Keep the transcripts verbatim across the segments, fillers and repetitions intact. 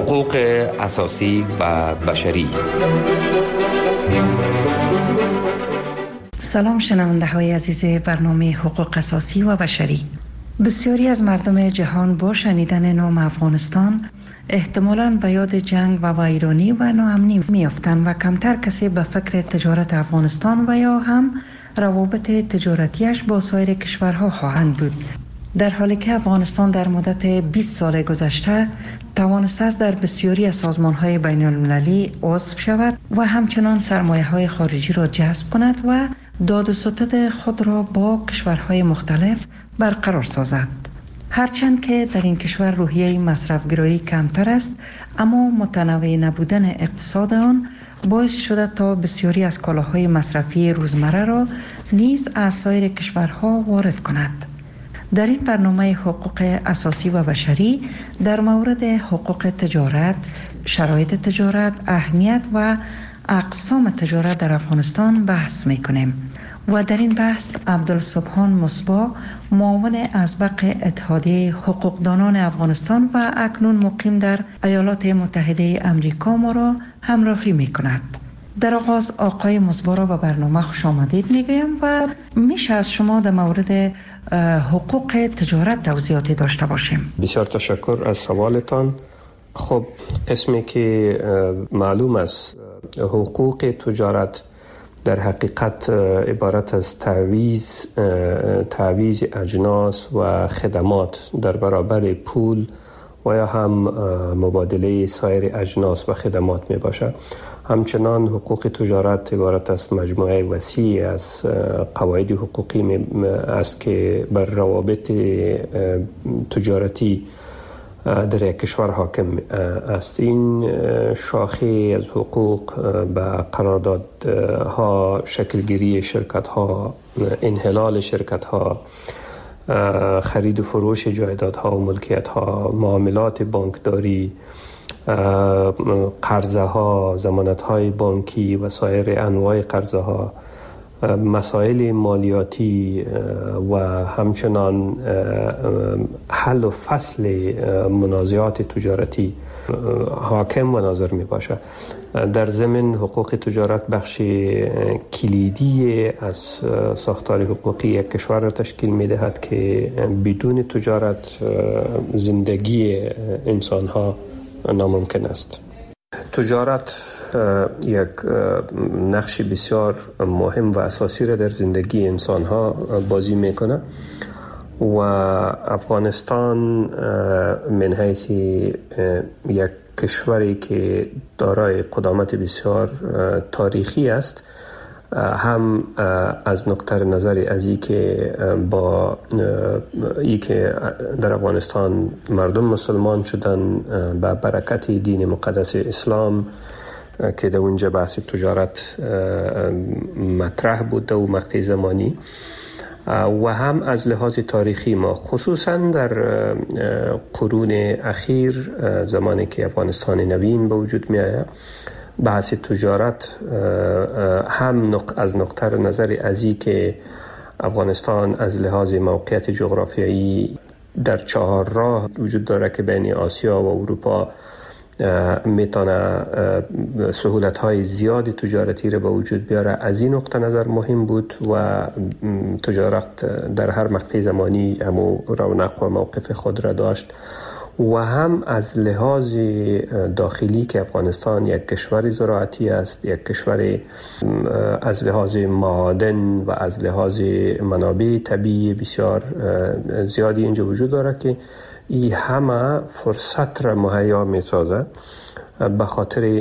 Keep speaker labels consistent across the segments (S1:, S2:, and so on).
S1: حقوق اساسی و بشری.
S2: سلام شنونده های عزیز برنامه حقوق اساسی و بشری. بسیاری از مردم جهان با شنیدن نام افغانستان احتمالاً به یاد جنگ و ویرانی و ناامنی میافتند و کمتر کسی به فکر تجارت افغانستان و یا هم روابط تجارتیش با سایر کشورها خواهند بود. در حالی که افغانستان در مدت بیست سال گذشته توانسته است در بسیاری از سازمان‌های بین‌المللی عضو شود و همچنان سرمایه‌های خارجی را جذب کند و داد و ستد خود را با کشورهای مختلف برقرار سازد. هرچند که در این کشور روحیه مصرف‌گرایی کمتر است، اما متنوع نبودن اقتصاد آن باعث شده تا بسیاری از کالاهای مصرفی روزمره را نیز از سایر کشورها وارد کند. در این برنامه حقوق اساسی و بشری در مورد حقوق تجارت، شرایط تجارت، اهمیت و اقسام تجارت در افغانستان بحث می‌کنیم و در این بحث عبدالسبحان مصباح، معاون ازبق اتحادیه حقوقدانان افغانستان و اکنون مقیم در ایالات متحده امریکا ما را همراهی می‌کند. در آغاز آقای مصباح را به برنامه خوش آمدید میگویم و میشه از شما در مورد حقوق تجارت توضیحاتی داشته باشیم.
S3: بسیار تشکر از سوالتان. خب قسمی که معلوم است حقوق تجارت در حقیقت عبارت از تعویض تعویض اجناس و خدمات در برابر پول و یا هم مبادله سایر اجناس و خدمات می باشد. همچنان حقوق تجارت عبارت از مجموعه وسیع از قواعد حقوقی است که بر روابط تجارتی در یک کشور حاکم است. این شاخه از حقوق به قراردادها، شکلگیری شرکت‌ها، انحلال شرکت‌ها، خرید و فروش جایدادها و ملکیت‌ها، معاملات بانکداری، قرضه ها، ضمانت های بانکی و سایر انواع قرضه ها، مسائل مالیاتی و همچنان حل و فصل منازعات تجارتی حاکم و ناظر می باشد. در ضمن حقوق تجارت بخش کلیدی از ساختار حقوقی یک کشور را تشکیل می دهد که بدون تجارت زندگی انسان ها ناممکن است. تجارت یک نقش بسیار مهم و اساسی را در زندگی انسان ها بازی میکنه و افغانستان من حیث یک کشوری که دارای قدامت بسیار تاریخی است، هم از نقطه نظر از این که با ای که در افغانستان مردم مسلمان شدن با برکت دین مقدس اسلام که در اونجا بحث تجارت مطرح بود و مقطع زمانی، و هم از لحاظ تاریخی ما خصوصا در قرون اخیر زمانی که افغانستان نوین به وجود می آید، بحث تجارت هم از نقطه نظر ازی که افغانستان از لحاظ موقعیت جغرافیایی در چهار راه وجود داره که بین آسیا و اروپا میتونه سهولت‌های زیادی تجارتی را به وجود بیاره. از این نقطه نظر مهم بود و تجارت در هر مقطع زمانی همو رونق و موقف خود را داشت، و هم از لحاظ داخلی که افغانستان یک کشور زراعتی است، یک کشور از لحاظ معادن و از لحاظ منابع طبیعی بسیار زیادی اینجا وجود داره که این همه فرصت را مهیا می سازه به خاطر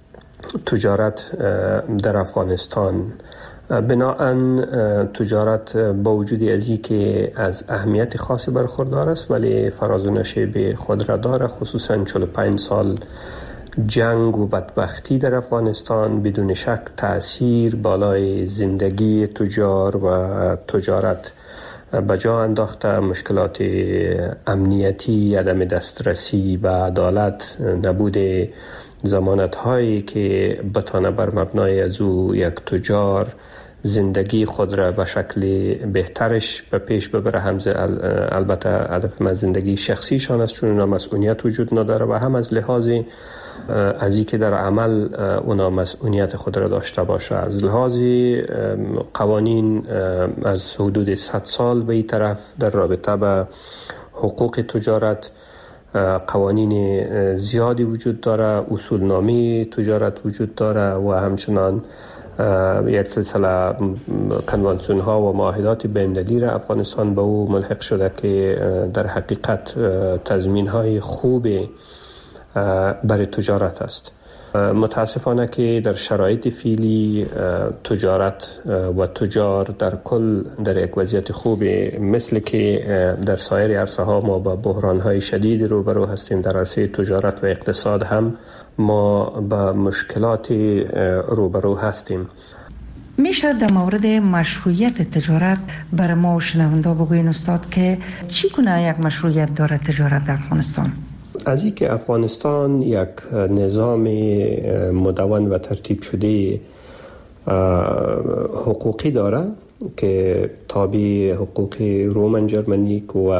S3: تجارت در افغانستان. بناهن تجارت با وجود ازی که از اهمیت خاصی برخوردار است ولی فراز و نشیب خود را داره، خصوصا چهل و پنج سال جنگ و بدبختی در افغانستان بدون شک تأثیر بالای زندگی تجار و تجارت به جا انداخته. مشکلات امنیتی، عدم دسترسی به عدالت، نبود ضمانت هایی که بتانه بر مبنای از او یک تجار زندگی خود را به شکل بهترش به پیش ببره. هم البته هدف من زندگی شخصیشان است، چون اونا مسئولیت وجود نداره، و هم از لحاظ از اینکه در عمل اونا مسئولیت خود را داشته باشه. از لحاظ قوانین از حدود صد سال به این طرف در رابطه به حقوق تجارت قوانین زیادی وجود داره، اصولنامه تجارت وجود داره و همچنان یک سلسله کنوانسیون ها و معاهدات بین‌المللی را افغانستان به او ملحق شده که در حقیقت تضمین های خوب برای تجارت است. متاسفانه که در شرایط فعلی تجارت و تجار در کل در یک وضعیت خوب، مثل که در سایر عرصه ها ما با بحران های شدید روبرو هستیم، در عرصه تجارت و اقتصاد هم ما با مشکلات روبرو هستیم.
S2: میشه در مورد مشروعیت تجارت برای ما و شنونده بگوین استاد که چی کنه یک مشروعیت داره تجارت در افغانستان؟
S3: از این که افغانستان یک نظام مدون و ترتیب شده حقوقی داره که تابع حقوق رومن جرمنیک و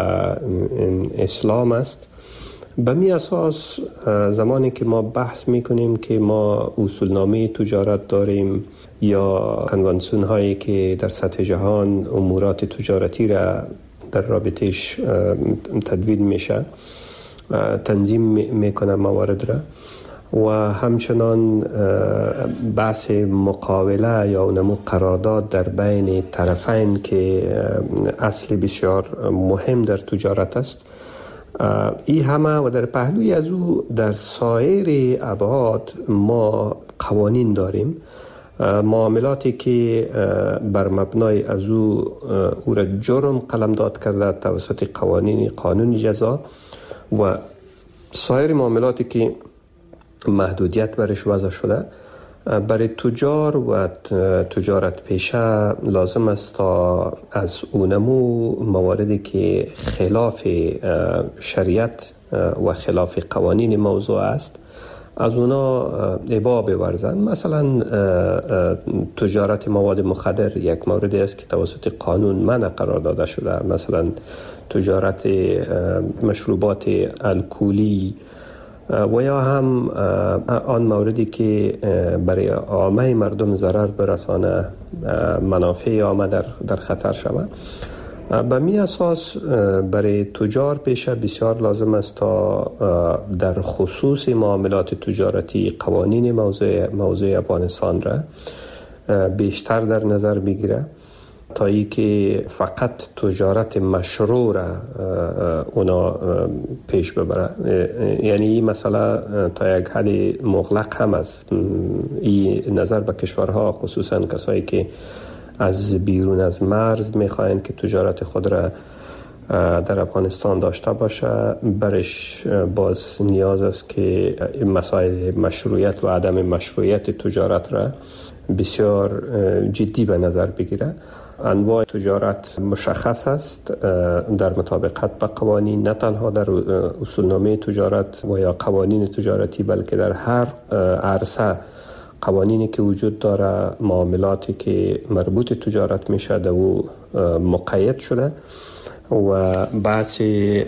S3: اسلام است، به می اساس زمانی که ما بحث میکنیم که ما اصولنامه تجارت داریم یا کنوانسیون هایی که در سطح جهان امورات تجارتی را در رابطش تدوین میشه، تنظیم میکنه موارد را، و همچنان بحث مقاوله یا اونمو قرارداد در بین طرفین که اصل بسیار مهم در تجارت است. این همه و در پهلوی از او در سایر ابعاد ما قوانین داریم، معاملاتی که بر مبنای از او او را جرم قلمداد کرده توسط قوانین قانون جزا، و سایر معاملاتی که محدودیت برش وضع شده. برای تجار و تجارت پیشه لازم است تا از اونمو مواردی که خلاف شریعت و خلاف قوانین موضوع است از اونا ابا بورزن. مثلا تجارت مواد مخدر یک موردی است که توسط قانون منع قرار داده شده. مثلا تجارت مشروبات الکلی و یا هم آن موردی که برای عامه مردم ضرر برسانه، منافع عامه در, در خطر شود. به می اساس برای تجار پیشه بسیار لازم است تا در خصوص معاملات تجارتی قوانین موضوع, موضوع افغانستان را بیشتر در نظر بگیره، تا ای که فقط تجارت مشروع را اونا پیش ببره. یعنی این مسئله تا یک حد مغلق هم است. این نظر به کشورها، خصوصا کسایی که از بیرون از مرز میخواین که تجارت خود را در افغانستان داشته باشه، برش باز نیاز است که مسائل مشروعیت و عدم مشروعیت تجارت را بسیار جدی به نظر بگیره. انواع تجارت مشخص است در مطابقت با قوانین، نه تنها در اصولنامه تجارت و یا قوانین تجارتی، بلکه در هر عرصه قوانینی که وجود داره، معاملاتی که مربوط تجارت میشه در او مقید شده، و بحث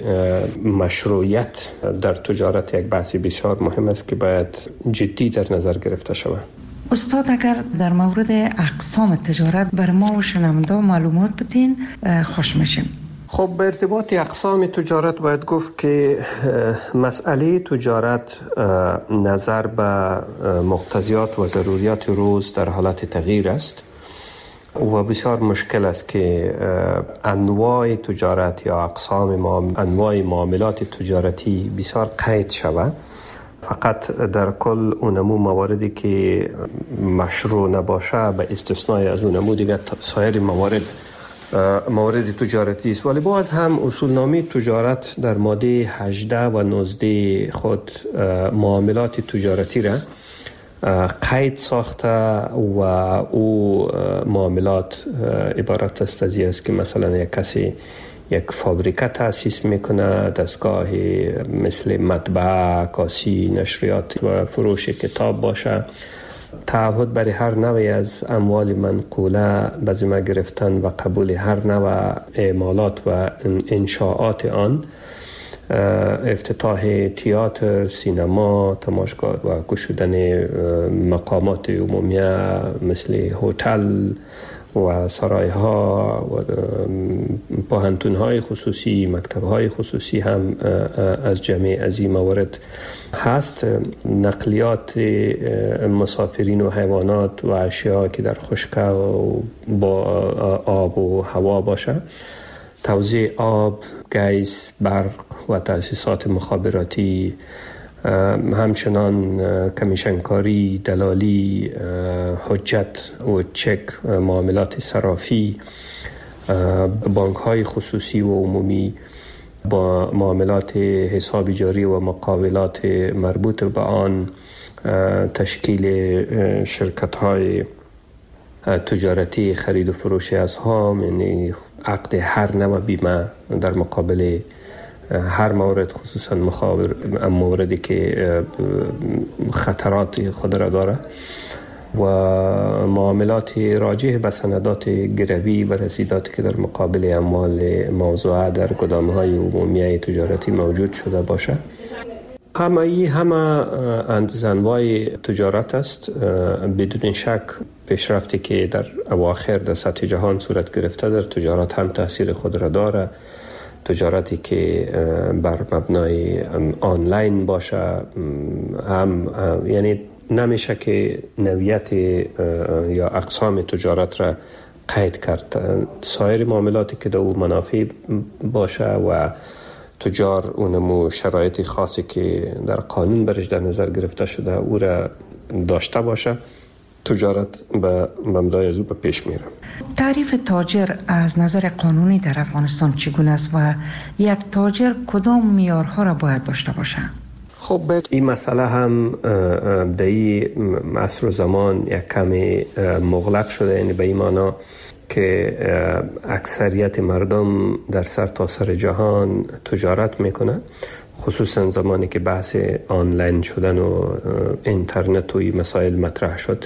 S3: مشروعیت در تجارت یک بحث بسیار مهم است که باید جدی در نظر گرفته شود.
S2: استاد اگر در مورد اقسام تجارت بر ما و شنونده معلومات بدین خوش میشیم.
S3: خب به ارتباط اقسام تجارت باید گفت که مسئله تجارت نظر به مقتضیات و ضروریات روز در حالت تغییر است و بسیار مشکل است که انواع تجارت یا اقسام انواع معاملات تجارتی بسیار قید شود. فقط در کل اونمو مواردی که مشروع نباشه به استثنای از اونمو دیگه سایر موارد موارد تجارتی است. ولی باز هم اصولنامه تجارت در ماده هجده و نوزده خود معاملات تجارتی را قید ساخته و او معاملات عبارت است از این است که مثلا یک کسی یک فابریکه تأسیس میکنه، دستگاه مثل مطبعه، کاسی، نشریات و فروش کتاب باشه، تعهد برای هر نوعی از اموال منقوله به ذمه گرفتن و قبول هر نوع اعمالات و انشاءات آن، افتتاح تئاتر، سینما، تماشاگاه و گشودن مقامات عمومیه مثل هتل و سرایها و پوهنتون‌های خصوصی، مکتب‌های خصوصی هم از جمعی از این موارد هست. نقلیات مسافرین و حیوانات و اشیاء که در خشک و با آب و هوا باشه، توزیع آب، گیس، برق و تأسیسات مخابراتی، همچنان کمیشنکاری، دلالی، حجت و چک، معاملات صرافی، بانک های خصوصی و عمومی با معاملات حساب جاری و مقاولات مربوط به آن، تشکیل شرکت های تجارتی خرید و فروش اسهام، یعنی عقد هر نوع بیمه در مقابل هر مورد، خصوصا مخابر موردی که خطرات خود را داره، و معاملات راجع به سندات گروی و رسیداتی که در مقابل اموال موضوعه در گدام‌های عمومی تجارتی موجود شده باشه. همه ای همه انواع تجارت است. بدون شک پیشرفتی که در اواخر در سطح جهان صورت گرفته در تجارت هم تاثیر خود را داره. تجارتی که بر مبنای آنلاین باشه هم، یعنی نمیشه که نوعیت یا اقسام تجارت را قید کرد. سایر معاملاتی که در او منافع باشه و تجار اونمو شرایط خاصی که در قانون برش در نظر گرفته شده او را داشته باشه، تجارت به مبنای از او به پیش میره.
S2: تعریف تاجر از نظر قانونی در افغانستان چگونه است و یک تاجر کدام معیارها را باید داشته باشد؟
S3: خب این مسئله هم در این عصر و زمان یک کمی مغلق شده، یعنی به این معنا که اکثریت مردم در سر تا سر جهان تجارت میکنه، خصوصا زمانی که بحث آنلاین شدن و اینترنت و این مسائل مطرح شد.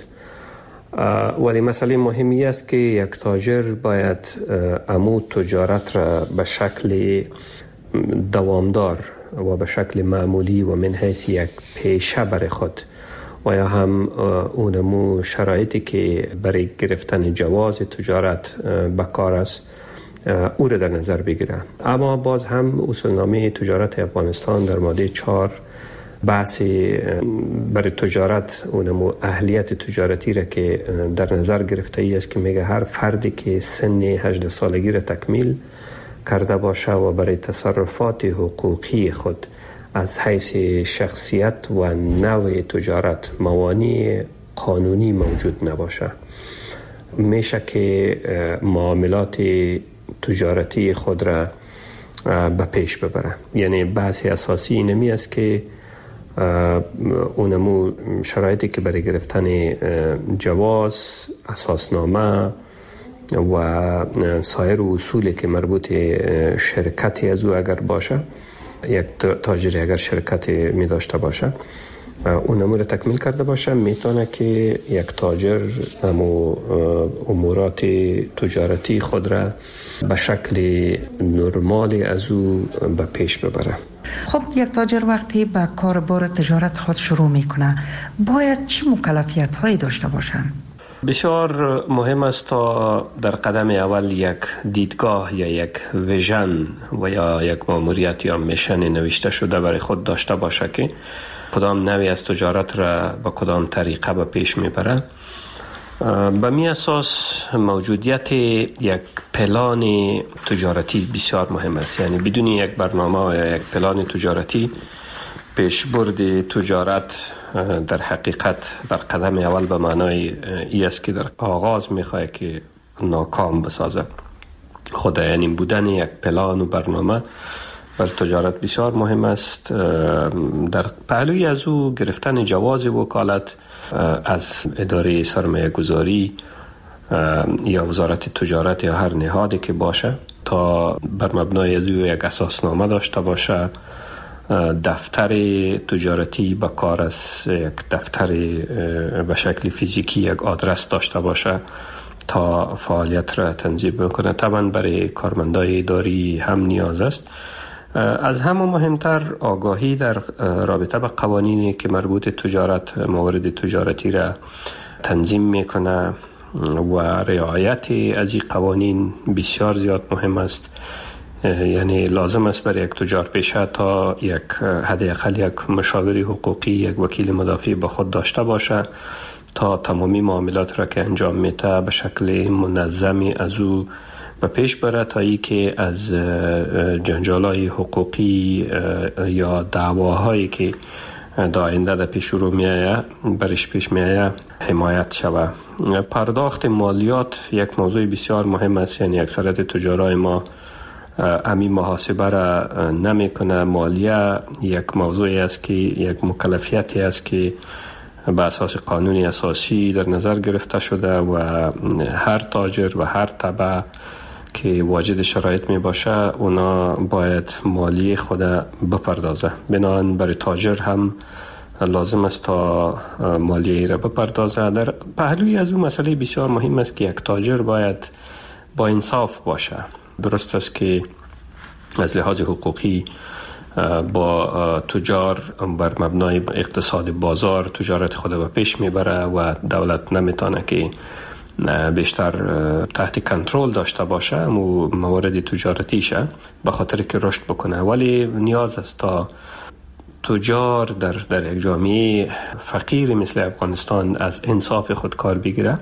S3: ولی مسئله مهمی است که یک تاجر باید امو تجارت را به شکل دوامدار و به شکل معمولی و من حیث یک پیشه برای خود و یا هم اونمو شرایطی که برای گرفتن جواز تجارت بکار است او را در نظر بگیره. اما باز هم اصولنامه تجارت افغانستان در ماده چهار بحث برای تجارت اونمو اهلیت تجارتی را که در نظر گرفته ای است که میگه هر فردی که سن هجده سالگی را تکمیل کرده باشه و برای تصرفات حقوقی خود از حیث شخصیت و نوع تجارت موانع قانونی موجود نباشه، میشه که معاملات تجارتی خود را به پیش ببره. یعنی بحث اساسی اینمی است که اونمو شرایطی که برای گرفتن جواز، اساسنامه و سایر اصولی که مربوط شرکتی از او اگر باشه، یک تاجری اگر شرکت می داشته باشه اون امور تکمیل کرده باشه، میتونه که یک تاجر امو امورات تجارتی خود را به شکل نرمالی از او به پیش ببره.
S2: خب یک تاجر وقتی به کار بار تجارت خود شروع میکنه باید چه مکلفیت هایی داشته باشند؟
S3: بسیار مهم است تا در قدم اول یک دیدگاه یا یک ویژن و یا یک ماموریت یا میشن نوشته شده برای خود داشته باشه که کدام نوعی از تجارت را با کدام طریقه به پیش میبره. به می اساس موجودیت یک پلان تجارتی بسیار مهم است. یعنی بدون یک برنامه یا یک پلان تجارتی پیشبرد تجارت در حقیقت در قدم اول به معنای ای است که در آغاز میخواه که ناکام بسازه. خود یعنی بودن یک پلان و برنامه بر تجارت بسیار مهم است. در پهلوی از او گرفتن جواز وکالت از اداره سرمایه گذاری یا وزارت تجارت یا هر نهادی که باشه تا بر مبنای از او یک اساسنامه داشته باشه، دفتر تجارتی به کار است، یک دفتر به شکل فیزیکی یک آدرس داشته باشه تا فعالیت را تنظیم بکنه. طبعا برای کارمندای اداری هم نیاز است. از همه مهمتر آگاهی در رابطه به قوانینی که مربوط تجارت، موارد تجارتی را تنظیم میکنه و رعایت از این قوانین بسیار زیاد مهم است. یعنی لازم است برای یک تجار پیشه تا یک حداقل یک مشاور حقوقی، یک وکیل مدافع با خود داشته باشه تا تمامی معاملات را که انجام میده به شکل منظمی از او به پیش بره، تا ای که از جنجالای حقوقی یا دعواهایی که در آینده در پیش رو میایه برش پیش میایه حمایت شود. پرداخت مالیات یک موضوع بسیار مهم است. یعنی اکثریت تجارای ما امی محاسبه را نمی کنه. مالیه یک موضوعی است که یک مکلفیتی است که به اساس قانونی اساسی در نظر گرفته شده و هر تاجر و هر تبع که واجد شرایط می باشه اونا باید مالیه خود بپردازه. بنابراین برای تاجر هم لازم است تا مالیه را بپردازه. در پهلوی از اون مسئله بسیار مهم است که یک تاجر باید با انصاف باشه. درست است که از لحاظ حقوقی با تجار بر مبنای اقتصاد بازار تجارت خود به پیش میبره و دولت نمیتونه که بیشتر تحت کنترل داشته باشه و موارد تجارتیشه به خاطر که رشد بکنه. ولی نیاز است تا تجار در در یک جامعه فقیر مثل افغانستان از انصاف خود کار بگیره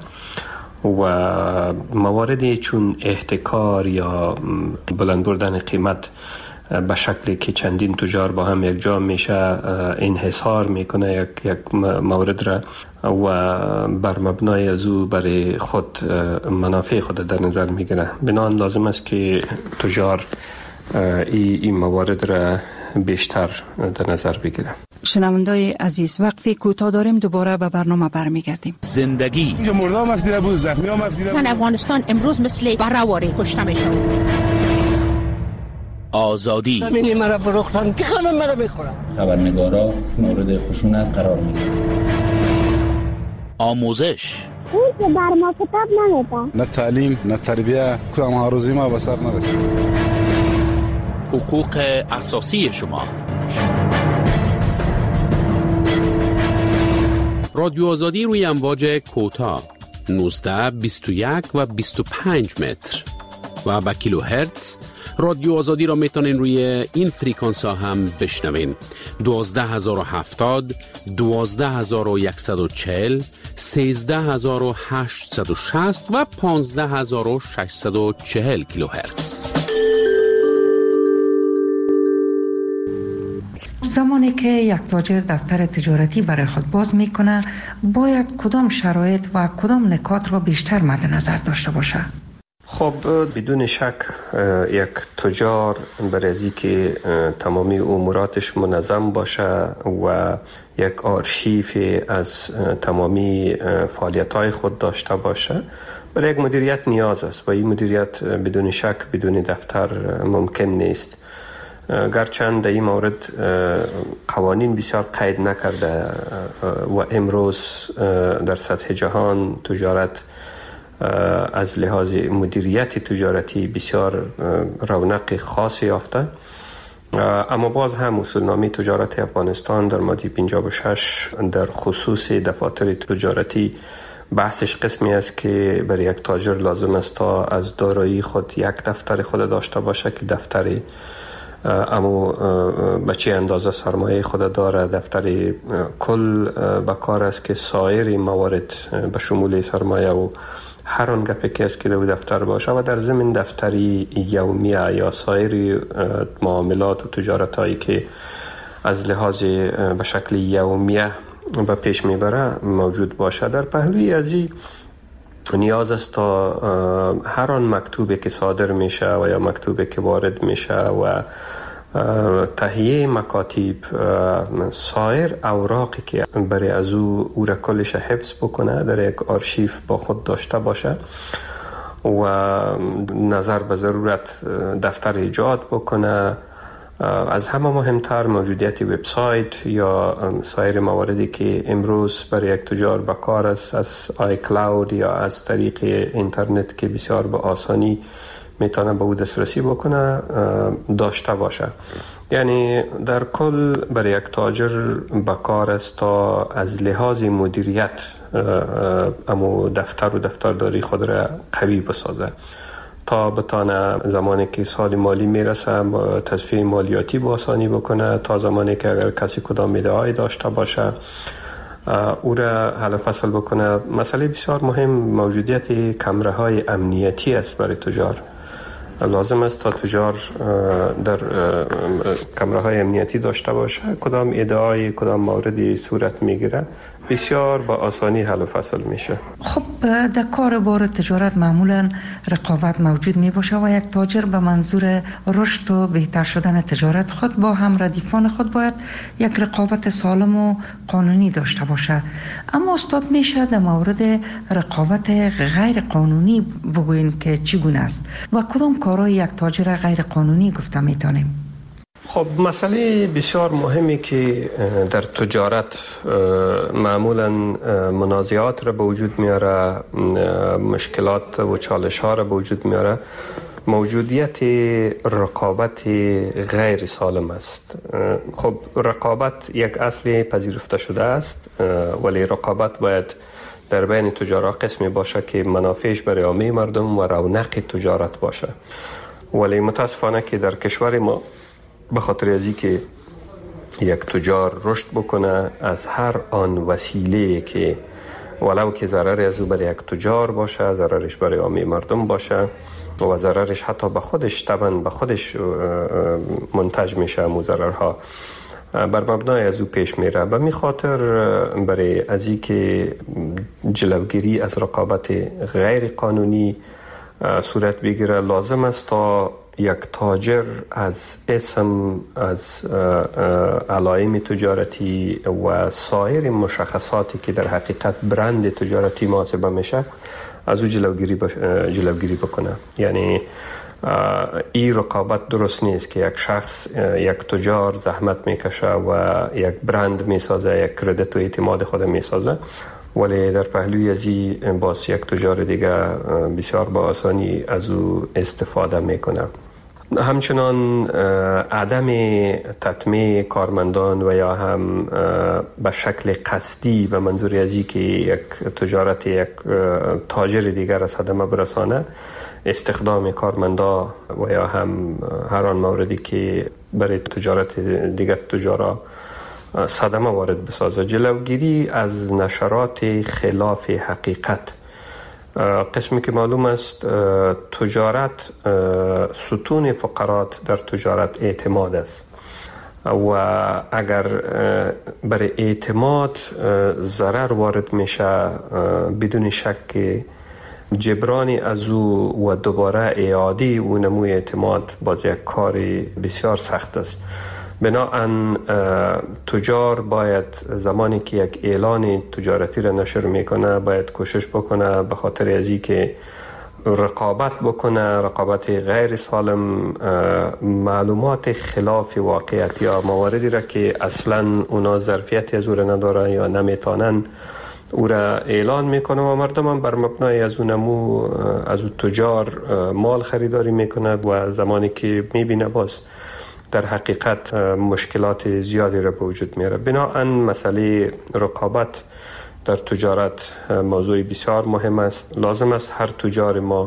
S3: و مواردی چون احتکار یا بلند بردن قیمت به شکلی که چندین تجار با هم یک جا میشه انحصار میکنه یک یک مورد را و بر مبنای از او برای خود منافع خود در نظر میگیره. بنابراین لازم است که تجار این ای موارد را بیشتر در نظر بگیره.
S2: شنوندای عزیز، وقفی کوتاه داریم، دوباره به برنامه برمیگردیم.
S4: زندگی
S5: مردم مفدیده بود، زخمی ها مفدیده بود.
S6: زن افغانستان امروز مثل برهواری کشته میشن.
S4: آزادی
S5: زمینی مرا فروختن که همه مرا میخورن.
S7: خبرنگارا مورد خشونت قرار میگیرن.
S4: آموزش
S8: اون که بر ما کتاب نمیده.
S5: نه تعلیم نه تربیه، کدام ها روزی ما به سر نرسید.
S4: حقوق اساسی شما. رادیو آزادی روی امواج کوتاه نوزده، بیست و یک و بیست و پنج متر و با کیلو هرتز. رادیو آزادی را میتونین روی این فریکانس ها هم بشنوین. دوازده هزار و هفتاد، دوازده هزار و یکصد و چهل، سیزده هزار و هشتصد و شصت و پانزده هزار و ششصد و چهل کیلو هرتز.
S2: زمانی که یک تاجر دفتر تجارتی برای خود باز میکنه، باید کدام شرایط و کدام نکات را بیشتر مد نظر داشته باشه؟
S3: خب بدون شک یک تجار برای از که تمامی اموراتش منظم باشه و یک آرشیف از تمامی فعالیت‌های خود داشته باشه برای یک مدیریت نیاز است و این مدیریت بدون شک بدون دفتر ممکن نیست. گرچند در این مورد قوانین بسیار قید نکرده و امروز در سطح جهان تجارت از لحاظ مدیریت تجارتی بسیار رونق خاصی یافته، اما باز هم اصولنامه تجارت افغانستان در ماده پنجاه و شش در خصوص دفاتر تجارتی بحثش قسمی است که برای یک تاجر لازم است تا از دارایی خود یک دفتر خود داشته باشه که دفتری اما به چه اندازه سرمایه خود داره، دفتر کل به کار است که سایر موارد به شمول سرمایه و هر آن گپی که است که در دفتر باشه و در ضمن دفتری یومیه یا سایر معاملات و تجارت هایی که از لحاظ به شکل یومیه به پیش میبره موجود باشه. در پهلوی ازی نیاز است تا هر آن مکتوبی که صادر میشه و یا مکتوبی که وارد میشه و تهیه مکاتب سایر اوراقی که برای از او او را کلش حفظ بکنه در یک آرشیف با خود داشته باشه و نظر به ضرورت دفتر ایجاد بکنه از همه مهمتر موجودیت وبسایت یا سایر مواردی که امروز برای یک تجار به کار است، از آی کلاود یا از طریق اینترنت که بسیار به آسانی میتونه به او دسترسی بکنه داشته باشه. یعنی در کل برای یک تاجر به کار است تا از لحاظ مدیریت امو دفتر و دفترداری خود را قوی بسازه تا بتانه زمانی که سال مالی میرسه تصفیه مالیاتی با آسانی بکنه، تا زمانی که اگر کسی کدام میده‌ای داشته باشه او را حل فصل بکنه. مسئله بسیار مهم موجودیت کمره های امنیتی است برای تجار. لازم است تا تجار در کمره های امنیتی داشته باشه. کدام ادعای کدام موردی صورت میگیره بسیار با آسانی حل و فصل میشه.
S2: خب در کار بار تجارت معمولا رقابت موجود می باشه و یک تاجر به منظور رشد و بهتر شدن تجارت خود با هم ردیفان خود باید یک رقابت سالم و قانونی داشته باشه. اما استاد میشه در مورد رقابت غیر قانونی بگوین که چگونه است و کدام کارهای یک تاجر غیر قانونی گفته میتونیم؟
S3: خب مسئله بسیار مهمی که در تجارت معمولا منازعات را به وجود میاره، مشکلات و چالش ها را به وجود میاره، موجودیت رقابت غیر سالم است. خب رقابت یک اصل پذیرفته شده است، ولی رقابت باید در بین تجارت قسمی باشه که منافعش برای عامه مردم و رونق تجارت باشه. ولی متاسفانه که در کشور ما به خاطر ازی که یک تجار رشد بکنه از هر آن وسیله که ولو که ضرری از او برای یک تجار باشه، ضررش برای عامه مردم باشه و ضررش حتی به خودش طبعا به خودش منتج میشه، مو ضررها بر مبنای از او پیش میره. به می خاطر برای ازی که جلوگیری از رقابت غیر قانونی صورت بگیره لازم است تا یک تاجر از اسم، از علائم تجارتی و سایر مشخصاتی که در حقیقت برند تجارتی محاسبه میشه از او جلوگیری بش... جلوگیری بکنه. یعنی این رقابت درست نیست که یک شخص، یک تجار زحمت میکشه و یک برند میسازه، یک کردیت و اعتماد خود میسازه، ولی در پهلوی ازی باز یک تجار دیگه بسیار با آسانی از او استفاده میکنه. همچنان عدم تطمیع کارمندان و یا هم به شکل قصدی به منظور ازی که یک تجارت یک تاجر دیگر از صدمه برسانه، استخدام کارمندان و یا هم هر آن موردی که برای تجارت دیگر تجارا صدمه وارد بسازه. جلوگیری از نشرات خلاف حقیقت. قسمی که معلوم است تجارت، ستون فقرات در تجارت اعتماد است و اگر برای اعتماد ضرر وارد میشه بدون شک جبرانی از او و دوباره اعاده او نموی اعتماد باز یک کاری بسیار سخت است. بنابراین تجار باید زمانی که یک اعلان تجارتی را نشر میکنه باید کوشش بکنه به خاطر ازی که رقابت بکنه، رقابت غیر سالم، معلومات خلاف واقعیت یا مواردی را که اصلا اونا ظرفیتی از او را ندارن یا نمیتونن او را اعلان میکنه و مردم هم بر مبنای از اون نمو از اون تجار مال خریداری میکنه و زمانی که میبینه باز در حقیقت مشکلات زیادی را به وجود میاره. بنابراین مسئله رقابت در تجارت موضوع بسیار مهم است. لازم است هر تجار ما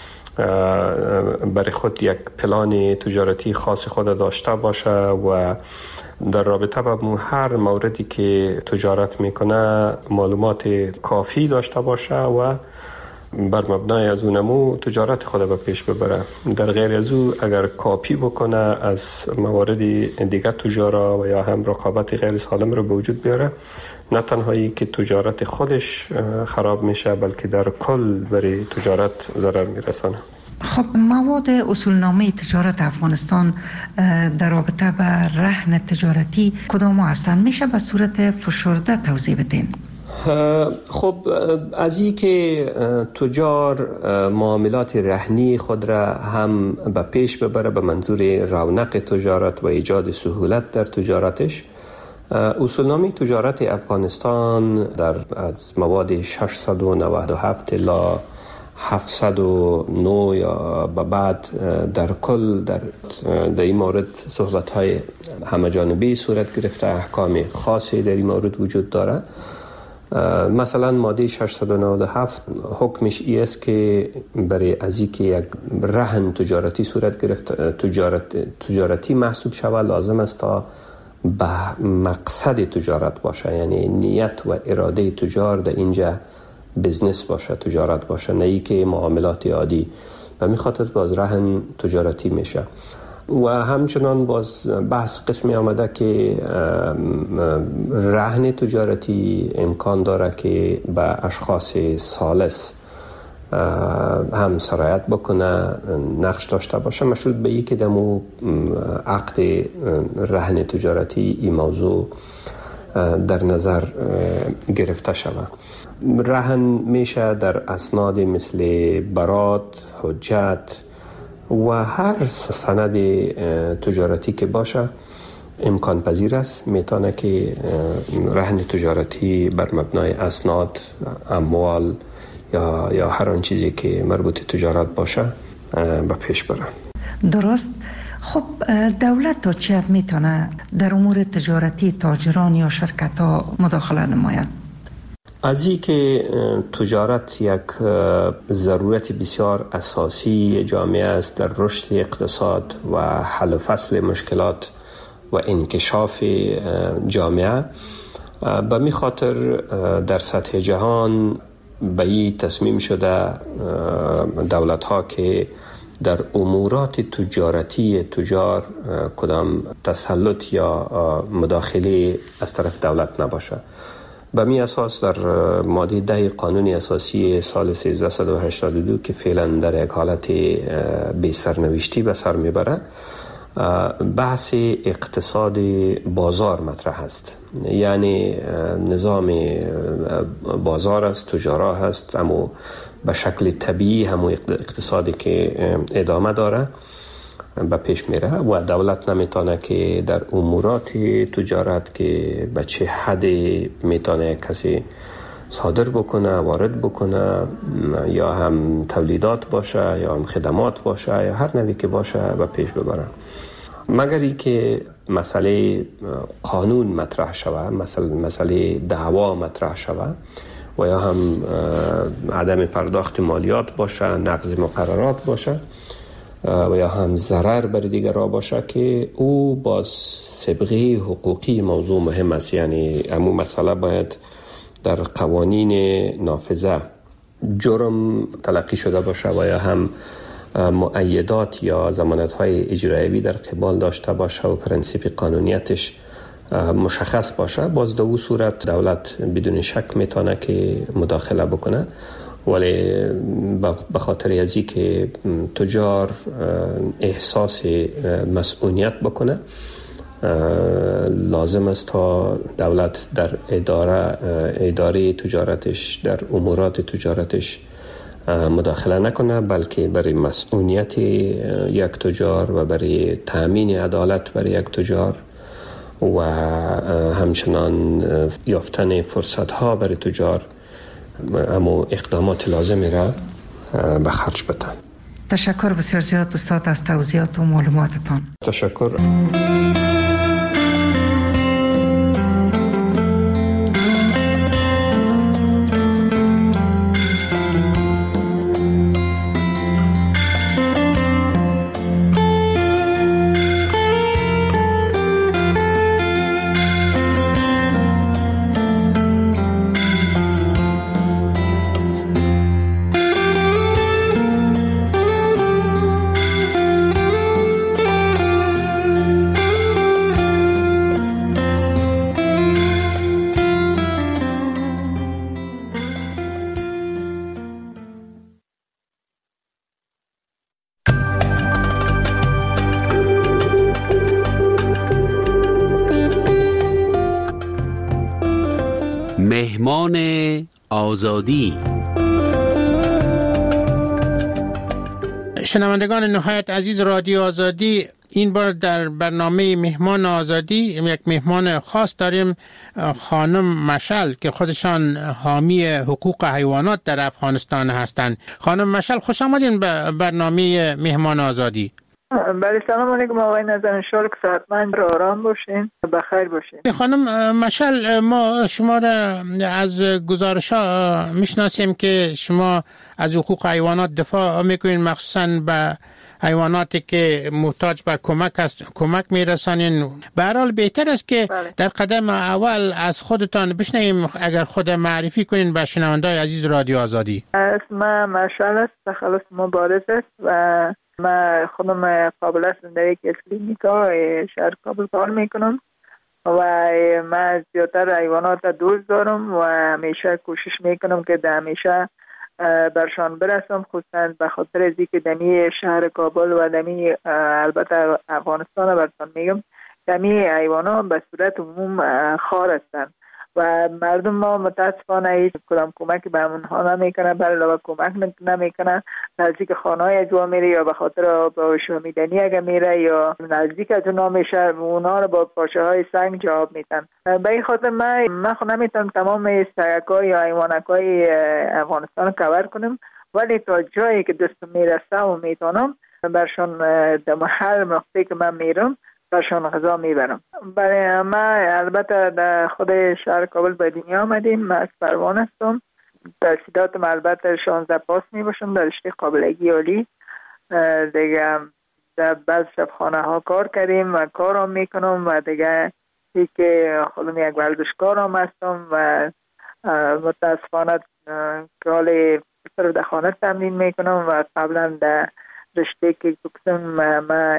S3: برای خود یک پلان تجارتی خاص خود داشته باشه و در رابطه با هر موردی که تجارت میکنه معلومات کافی داشته باشه و بر مبنای از اونمو تجارت خود به پیش ببره. در غیر از او اگر کاپی بکنه از موارد دیگر تجارا و یا هم رقابت غیر سالم رو به وجود بیاره، نه تنهایی که تجارت خودش خراب میشه بلکه در کل برای تجارت ضرر میرسانه.
S2: خب مواد اصولنامه تجارت افغانستان در رابطه با رهن تجارتی کدام هستند؟ میشه به صورت فشرده توضیح بدین؟
S3: خب از این که تجار معاملات رهنی خود را هم به پیش ببره به منظور رونق تجارت و ایجاد سهولت در تجارتش، اصولنامه تجارت افغانستان در از مواد ششصد و نود و هفت الی هفتصد و نه یا به بعد در کل در در این مورد صحبت‌های همه‌جانبه صورت گرفته، احکام خاصی در این مورد وجود داره. مثلا ماده ششصد و نود و هفت حکمش ای است که برای از اینکه یک رهن تجارتی صورت گرفت تجارت تجارتی محسوب شود لازم است تا به مقصد تجارت باشه، یعنی نیت و اراده تجار در اینجا بزنس باشه، تجارت باشه، نه ای که معاملات عادی. و می خاطر باز رهن تجارتی میشه. و همچنان باز بحث قسمی آمده که رهن تجارتی امکان داره که به اشخاص ثالث هم سرایت بکنه، نقش داشته باشه، مشروط به این که دمو عقد رهن تجارتی این موضوع در نظر گرفته شود. رهن میشه در اسناد مثل برات، حجت و هر سند تجارتی که باشه امکان پذیر است. میتونه که رهن تجارتی بر مبنای اسناد، اموال یا یا هر آن چیزی که مربوط تجارت باشه به پیش بره.
S2: درست. خب دولت تا چه حد میتونه در امور تجارتی تاجران یا شرکت ها مداخله نماید؟
S3: از این که تجارت یک ضرورت بسیار اساسی جامعه است در رشد اقتصاد و حل و فصل مشکلات و انکشاف جامعه، به می خاطر در سطح جهان به این تصمیم شده دولت ها که در امورات تجارتی تجار کدام تسلط یا مداخله از طرف دولت نباشه. به می اساس در ماده ده قانون اساسی سال سیزده و هشتاد و دو که فعلا در یک حالت بی سرنوشتی به سر میبره، بحث اقتصاد بازار مطرح است. یعنی نظام بازار است، تجارت هست، اما به شکل طبیعی همون اقتصادی که ادامه داره به پیش میره و دولت نمیتونه که در امورات تجارت که به چه حد میتونه کسی صادر بکنه، وارد بکنه، یا هم تولیدات باشه یا هم خدمات باشه یا هر نوعی که باشه به پیش ببره، مگر ای که مسئله قانون مطرح شود، مسئله مسئله دعوا مطرح شود و یا هم عدم پرداخت مالیات باشه، نقض مقررات باشه و یا هم ضرر بر دیگران باشه که او با سابقه حقوقی موضوع مهم است. یعنی همون مسئله باید در قوانین نافذه جرم تلقی شده باشه و یا هم مؤیدات یا ضمانت‌های اجرایی در قبال داشته باشه و پرنسیپ قانونیتش مشخص باشه. باز در اون صورت دولت بدون شک میتونه که مداخله بکنه، ولی به خاطر ازی که تجار احساس مسئولیت بکنه لازم است تا دولت در اداره اداره تجارتش، در امورات تجارتش مداخله نکنه، بلکه برای مسئولیت یک تجار و برای تأمین عدالت برای یک تجار و همچنان یافتن فرصت ها برای تجار اما اقدامات لازمی را به خرج بده.
S2: تشکر بسیار زیاد استاد از توضیحات و معلوماتتان.
S3: تشکر.
S4: مهمان آزادی.
S9: شنوندگان نهایت عزیز رادیو آزادی، این بار در برنامه مهمان آزادی یک مهمان خاص داریم، خانم مشعل که خودشان حامی حقوق حیوانات در افغانستان هستند. خانم مشعل، خوش آمدین به برنامه مهمان آزادی.
S10: بله، سلام علیکم آقای نظر، انشالله که صحتمند و آرام باشین، بخیر باشین.
S9: خانم مشعل، ما شما را از گزارش ها میشناسیم که شما از حقوق حیوانات دفاع میکنین، مخصوصا به حیواناتی که محتاج به کمک است کمک میرسانین. به هر حال بهتر است که بله. در قدم اول از خودتان بشنویم، اگر خود معرفی کنین به شنوندگان عزیز رادیو آزادی.
S10: اسمم مشعل است، تخلص مبارز است و من خودم قابل است در یک کلینیکا شهر کابل کار میکنم و من زیادتر حیوانات دوست دارم و همیشه کوشش میکنم که در همیشه برشان برسم، خصوصا به خاطر از اینکه دمی شهر کابل و دمی البته افغانستان براتون میگم، دمی حیوانات به صورت عموم خار هستند و مردم ما متاسفانه هیچ کدام کمکی به اونها نمیکنه، برای علاوه کمک نمیکنه، نزدیک خانه‌های اجوا میره یا به خاطر با شومیدنی اگه میره یا نزدیک از اونها میشه، اونها رو با پاشه های سنگ جواب میدن. به این خاطر من من خود نمیتونم تمام سگ‌های یا حیوانات‌های افغانستان کاور کنم، ولی تا جایی که دستم میرسه و میتونم برشان در هر نقطه‌ای که من میرم برشان غذا میبرم. برای ما البته در خود شهر کابل به دنیا آمدیم، من از پروان هستم، تحصیلاتم البته شانزده پاس میباشم در رشته قابلگی عالی دیگه. در بعض شبخانه ها کار کردیم و کارم میکنم و دیگه ای که خودم یک ورزشکار هم هستم و متاسفانه کال پسر در خانه تمرین میکنم و قبلا در رشته که بکسم ما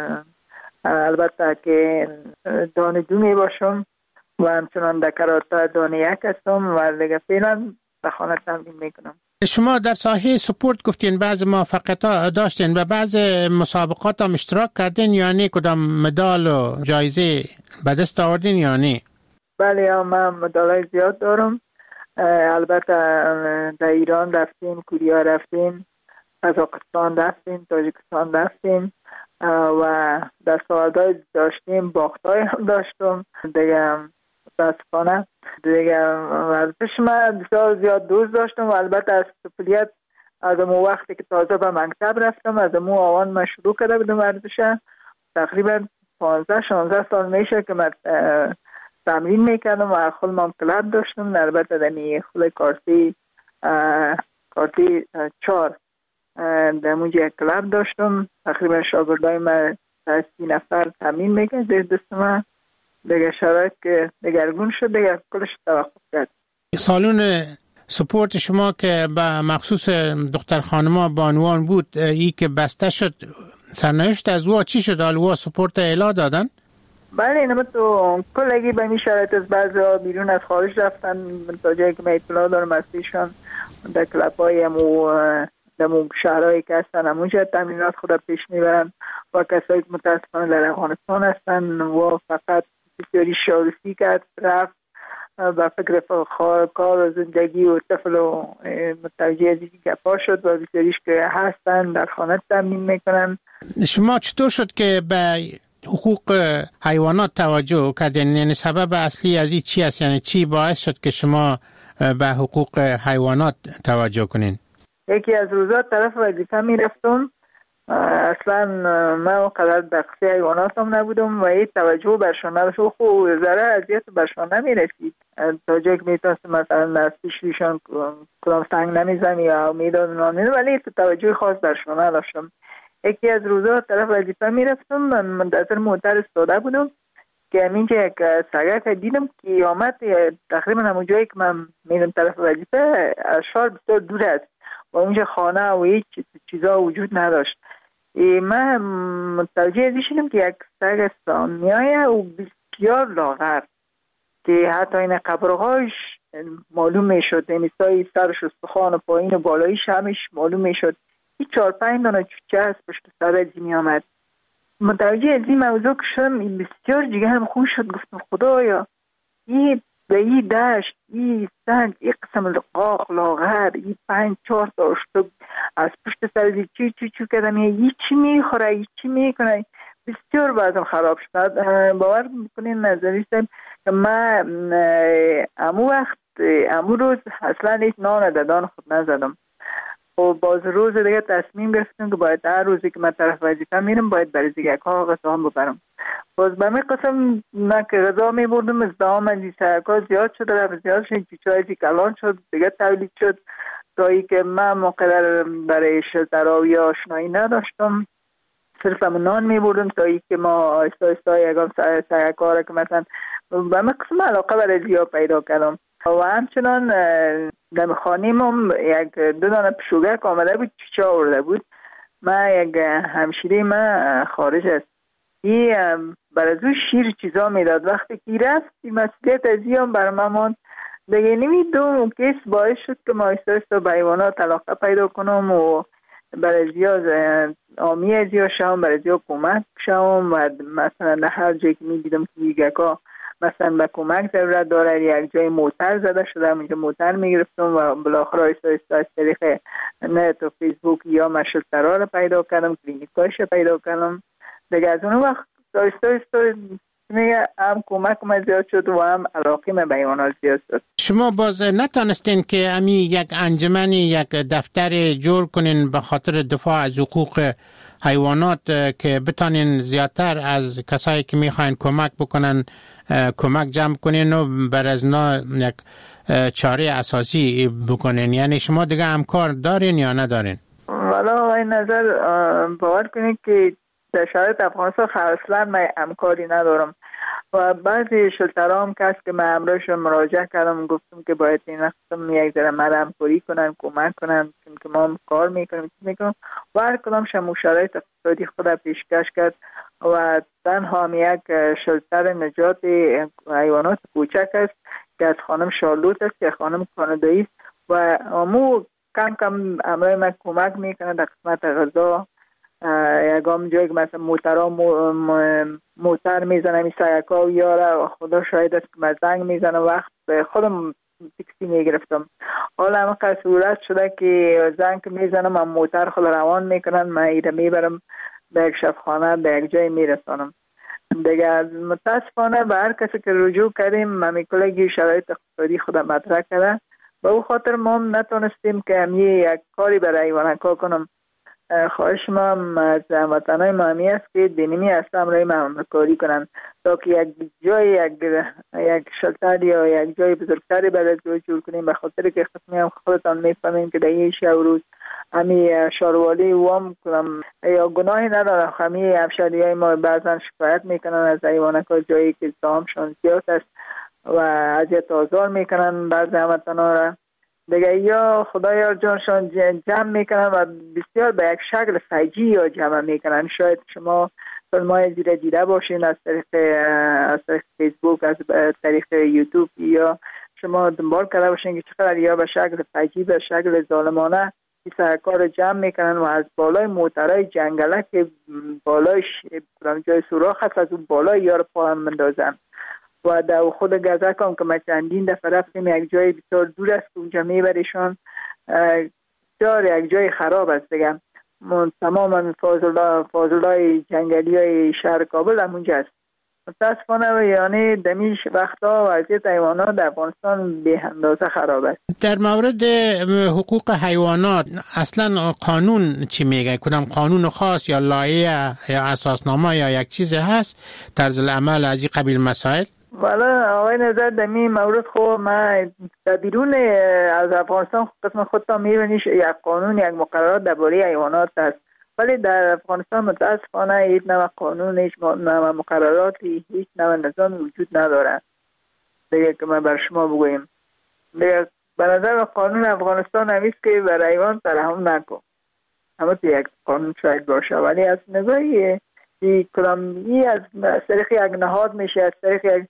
S10: البته که دانشجو می باشم و همچنان در کراته دانه یک هستم و دیگه فعلا در خانه تمرین میکنم.
S9: شما در ساحه سپورت گفتین بعض موفقیت داشتین و بعض مسابقات هم اشتراک کردین، یعنی کدام مدال و جایزه به دست آوردین یعنی؟
S10: بله، من مدالای زیاد دارم، البته در ایران رفتیم، کوریا رفتیم، قزاقستان رفتیم، تاجیکستان رفتیم و در سوالدهای داشتیم، باختای هم داشتم دیگه. متاسفانه دیگه ورزش من بسیار زیاد دوست داشتم و البته از طفولیت از اون وقتی که تازه به مکتب رفتم از اون آوان من شروع کرده بودم ورزش. تقریبا پانزده شانزده سال میشه که من تمرین میکردم و خود من کلاب داشتم، البته دنی خود کارتی کارتی چار در موجه یک کلاب داشتم. تقریبا شاگردای من سی نفر تمرین میکرد دست من دیگه. شرایط که دگرگون شد دیگه کلش توقف کرد.
S9: سالون سپورت شما که به مخصوص دختر خانما بانوان بود، ای که بسته شد، سرنوشت از او چی شد؟ آلوا سپورت اعلا دادن؟
S10: بله، اینم تو کلگی به این شرایط از بعضی ها بیرون از خارج رفتن تا جایی که من اطلاع دارم از ایشان در کلاب های امو در شهرهایی که هستن همونجا تمرینات خود پیش میبرن و کسایی که متاسفانه در افغانستان هستن و فقط بسیاری شارسی کرد رفت و فکر کار و زندگی و طفل و متوجه ازی که گپا شد و بسیاریش که هستن در خانه تمرین میکنن.
S9: شما چطور شد که به حقوق حیوانات توجه کردین؟ یعنی سبب اصلی از این چی است؟ یعنی چی باعث شد که شما به حقوق حیوانات توجه کنین؟
S10: یکی از روزا طرف وظیفه میرفتم، اصلا من قدر دقیقی حیوانات هم نبودم و این توجه برشان نداشت و خوب ذره اذیت برشان نمیرسید تا جایی که میتونست مثلا نستیشیشان کدام سنگ نمیزن یا میداد نامید، ولی توجه خاص برشان نداشتم. یکی از روزا طرف وظیفه میرفتم، من منتظر موتر استاده بودم که همینجا یک سگک دیدم که آمد تقریبا همون جایی که من میرم طرف وظیفه اشار بسیار دور است و اونجا خانه و هیچ چیزا وجود نداشت. من متوجه ازی شدم که یک سگ سامیایه و بسیار لاغر که حتی این قبرهاش معلوم میشد، یعنی سای سرش استخوان و پایین و بالایش همش معلوم میشد. این چار پنج دانه چوچه هست پشت سر ازی می آمد. متوجه ازی موضوع که شدم بسیار جگه هم خوش شد، گفتم خدایا این و این دشت، این سنگ، این قسم قاق لاغر، این پنج چهار تا اشتک از پشت سر چی چی چی کردم، این چی میخوره، این چی میکنه، بسیار بازم خراب شد. باور میکنین نظریستم که من امو وقت امو روز اصلا هیچ نان ددان خود نزدم و باز روز دیگه تصمیم گرفتم که باید هر روزی که من طرف وظیفه میرم باید برای دیگه ها غذا هم ببرم. باز به می قسم نه که غذا می بردم از دام از سرکا زیاد شد و زیاد شد چیچایی کلان شد دیگه تولید شد تا ای که من مقدر برای شلتراوی آشنایی نداشتم، صرف هم نان می بردم تا ای که ما آیستا آیستا یکم سرکا که مثلا به می قسم علاقه برای زیاد پیدا کردم و همچنان در خانیم هم یک دو دانه پشوگک آمده بود چیچه آورده بود. من یک همشیره من خارج است این برای از شیر چیزا میداد. وقتی که رفت این مسئولیت از این هم برای من ماند دیگه نمیدونم کس باعث شد که ما ایستا ایستا به حیوانات علاقه پیدا کنم و برای زیاد آمی از زیاد شم، برای زیاد کمک شم و مثلا در هر جایی که میدیدم که یکا مثلا به کمک ضرورت داره یک جای موتر زده شده اونجا موتر میگرفتم و بالاخره ایستا ایستا از طریق نت و فیسبوک یا مشلترها رو پیدا کردم، کلینیکاش رو پیدا کردم دیگه. از اون وقت ایستا ایستا میگه هم کمک من زیاد شد و هم علاقه من به حیوانات زیاد شد.
S9: شما باز نتانستین که امی یک انجمنی یک دفتر جور کنین به خاطر دفاع از حقوق حیوانات که بتانین زیادتر از کسایی که میخواین کمک بکنن کمک جمع کنین و بر از نا یک چاره اساسی بکنین؟ یعنی شما دیگه همکار دارین یا ندارین؟
S10: والا این نظر باور کنید که در شرایط افغانستان اصلا من همکاری ندارم و بعضی شلترها هم کس که من امروزشون مراجعه کردم گفتم که باید این قسم یک ذره من همکاری کنن کمک کنن چون که ما هم کار میکنیم چی میکنم و هر کدام شما شرایط اقتصادی خود پیشکش کرد و تنها هم یک شلتر نجات حیوانات کوچک است که از خانم شارلوت است که خانم کانادایی است و امو کم کم امروز من کمک میکنه در قسمت غذا یکم جایی که مثلا موترها موتر میزنه می سایکا و یاره خدا شاید است که من زنگ میزنه وقت خودم تکسی میگرفتم. حالا همه قصورت شده که زنگ میزنم من موتر خود روان میکنن من ایره میبرم به یک شفخانه به یک جای میرسانم دیگه. متاسفانه به هر کسی که رجوع کردیم من میکلگی شرایط اقتصادی خودم مطرح کرده به او خاطر ما هم نتونستیم که همی یک کاری برای حیوانات کنم. خواهش ما از وطنهای مهمی است که دینیمی هستم رای مهمکاری کنن تا که یک جای یک, یک شلتر یا یک جای بزرگتری برای جای جور کنیم به خاطر که قسمی هم خودتان میفهمیم که در این شب روز همی شاروالی وام کنم یا گناهی ندارم همی افشاری های ما بعضا شکایت میکنن از حیوانات جایی که زامشان زیاد است و اذیت آزار میکنن بعض هموطنها را دیگه یا خدایا جانشان جمع میکنن و بسیار به یک شکل فجی یا جمع میکنن. شاید شما فیلمای دیده دیده باشین از طریق از طریق فیسبوک از طریق یوتیوب یا شما دنبال کرده باشین که چقدر یا به شکل فجی به شکل ظالمانه این سرکار جمع میکنن و از بالای موترهای جنگله که بالایش جای سوراخ هست از اون بالای یار پا هم مندازن و در خود گذر کنم که ما چندین دفعه رفتیم یک جای بسیار دور است که اونجا میبریشان دار یک جای خراب است دیگه. تمام فاضلای جنگلی های شهر کابل هم اونجا است. متاسفانه یعنی دمیش وقتا وضعیت حیوانات در افغانستان به اندازه خراب است.
S9: در مورد حقوق حیوانات اصلا قانون چی میگه؟ کدام قانون خاص یا لایحه یا اساسنامه یا یک چیز هست طرز العمل از این قبیل مسائل؟
S10: والا آقای نظر در این مورد خب من در بیرون از افغانستان قسم خودتان میبینیش یک قانون یک مقررات درباره حیوانات هست ولی در افغانستان متاسفانه هیچ نوع قانون هیچ نوع مقرراتی هیچ نوع نظامی وجود نداره دیگه که من بر شما بگویم. دیگه به نظر قانون افغانستان همیست که بر حیوان ترحم نکن همه یک قانون شاید باشه ولی از نگاهی این کلامی از طریق یک نهاد میشه از طریق یک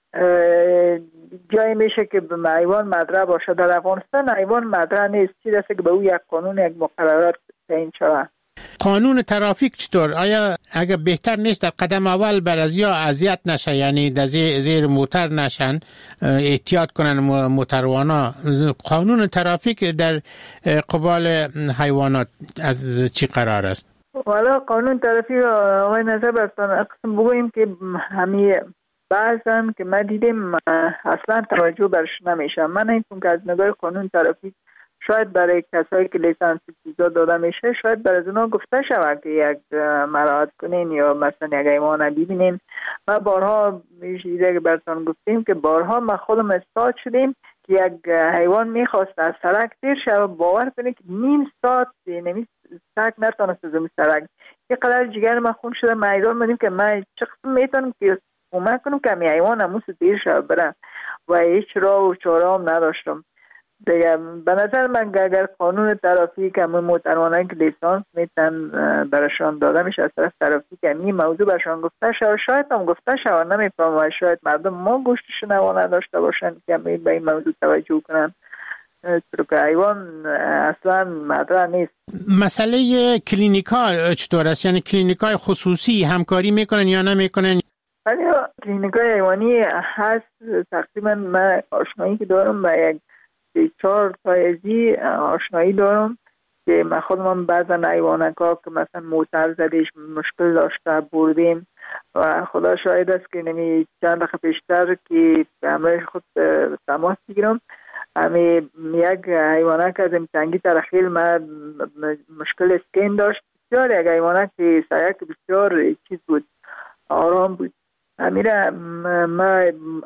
S10: جایی میشه که به حیوان مدرع باشه. در افغانستان حیوان مدرع نیست چی دسته که به او یک قانون یک مقررات تعیین شود.
S9: قانون ترافیک چطور؟ آیا اگه بهتر نیست در قدم اول برازیا اذیت نشه، یعنی در زیر موتر نشن، احتیاط کنن موتروانا؟ قانون ترافیک در قبال حیوانات از چی قرار است؟
S10: والا قانون ترافیک آقای نظر برستان اقسم بگوییم که همی بعضن که ما دیدیم اصلا توجه برش نمیشه. من اینکم که از نگاه قانون ترافیک شاید برای کسایی که لیسانس چیزا داده میشه شاید برای اونا گفته شود که یک مراعات کنین یا مثلا یک حیوان ببینین. ما بارها چیزی که براتون گفتیم که بارها ما خودم استاد شدیم که یک حیوان میخواست از سرک تیر شه، باور کنید که نیم ساعت نمی سرک نتونست از سرک. یه قدر جگر ما خون شده، ما ایران بودیم که ما چه قسم میتونم که کمک کنم که می حیوان همون تیر شه بره و هیچ راه و چاره هم نداشتم دیگه. به نظر من اگر قانون ترافیک همون موتروانایی که لیسانس میتن برشان داده میشه از طرف ترافیک همین موضوع برشان گفته شد، شاید هم گفته شد نمیفهم، شاید مردم ما گوشتش نوا نداشته باشن که به این موضوع توجه کنن، چون که حیوان اصلا مطرح نیست.
S9: مسئله کلینیکا چطور است؟ یعنی کلینیکای خصوصی همکاری میکنن یا نمیکنن؟
S10: ولی کلینیکای حیوانی هست. تقریبا من آشنایی که دارم با یک چهار تایزی آشنایی دارم که من خودم بعضا حیوانکا که مثلا موتر زدیش مشکل داشته بردیم و خدا شاهد است که نمی چند دقیقه پیشتر که همراه خود تماس بگیرم همی یک حیوانک از امتنگی ترخیل من مشکل اسکین داشت. بسیار یک حیوانک که سایک بسیار چیز بود، آرام بود. امیره ما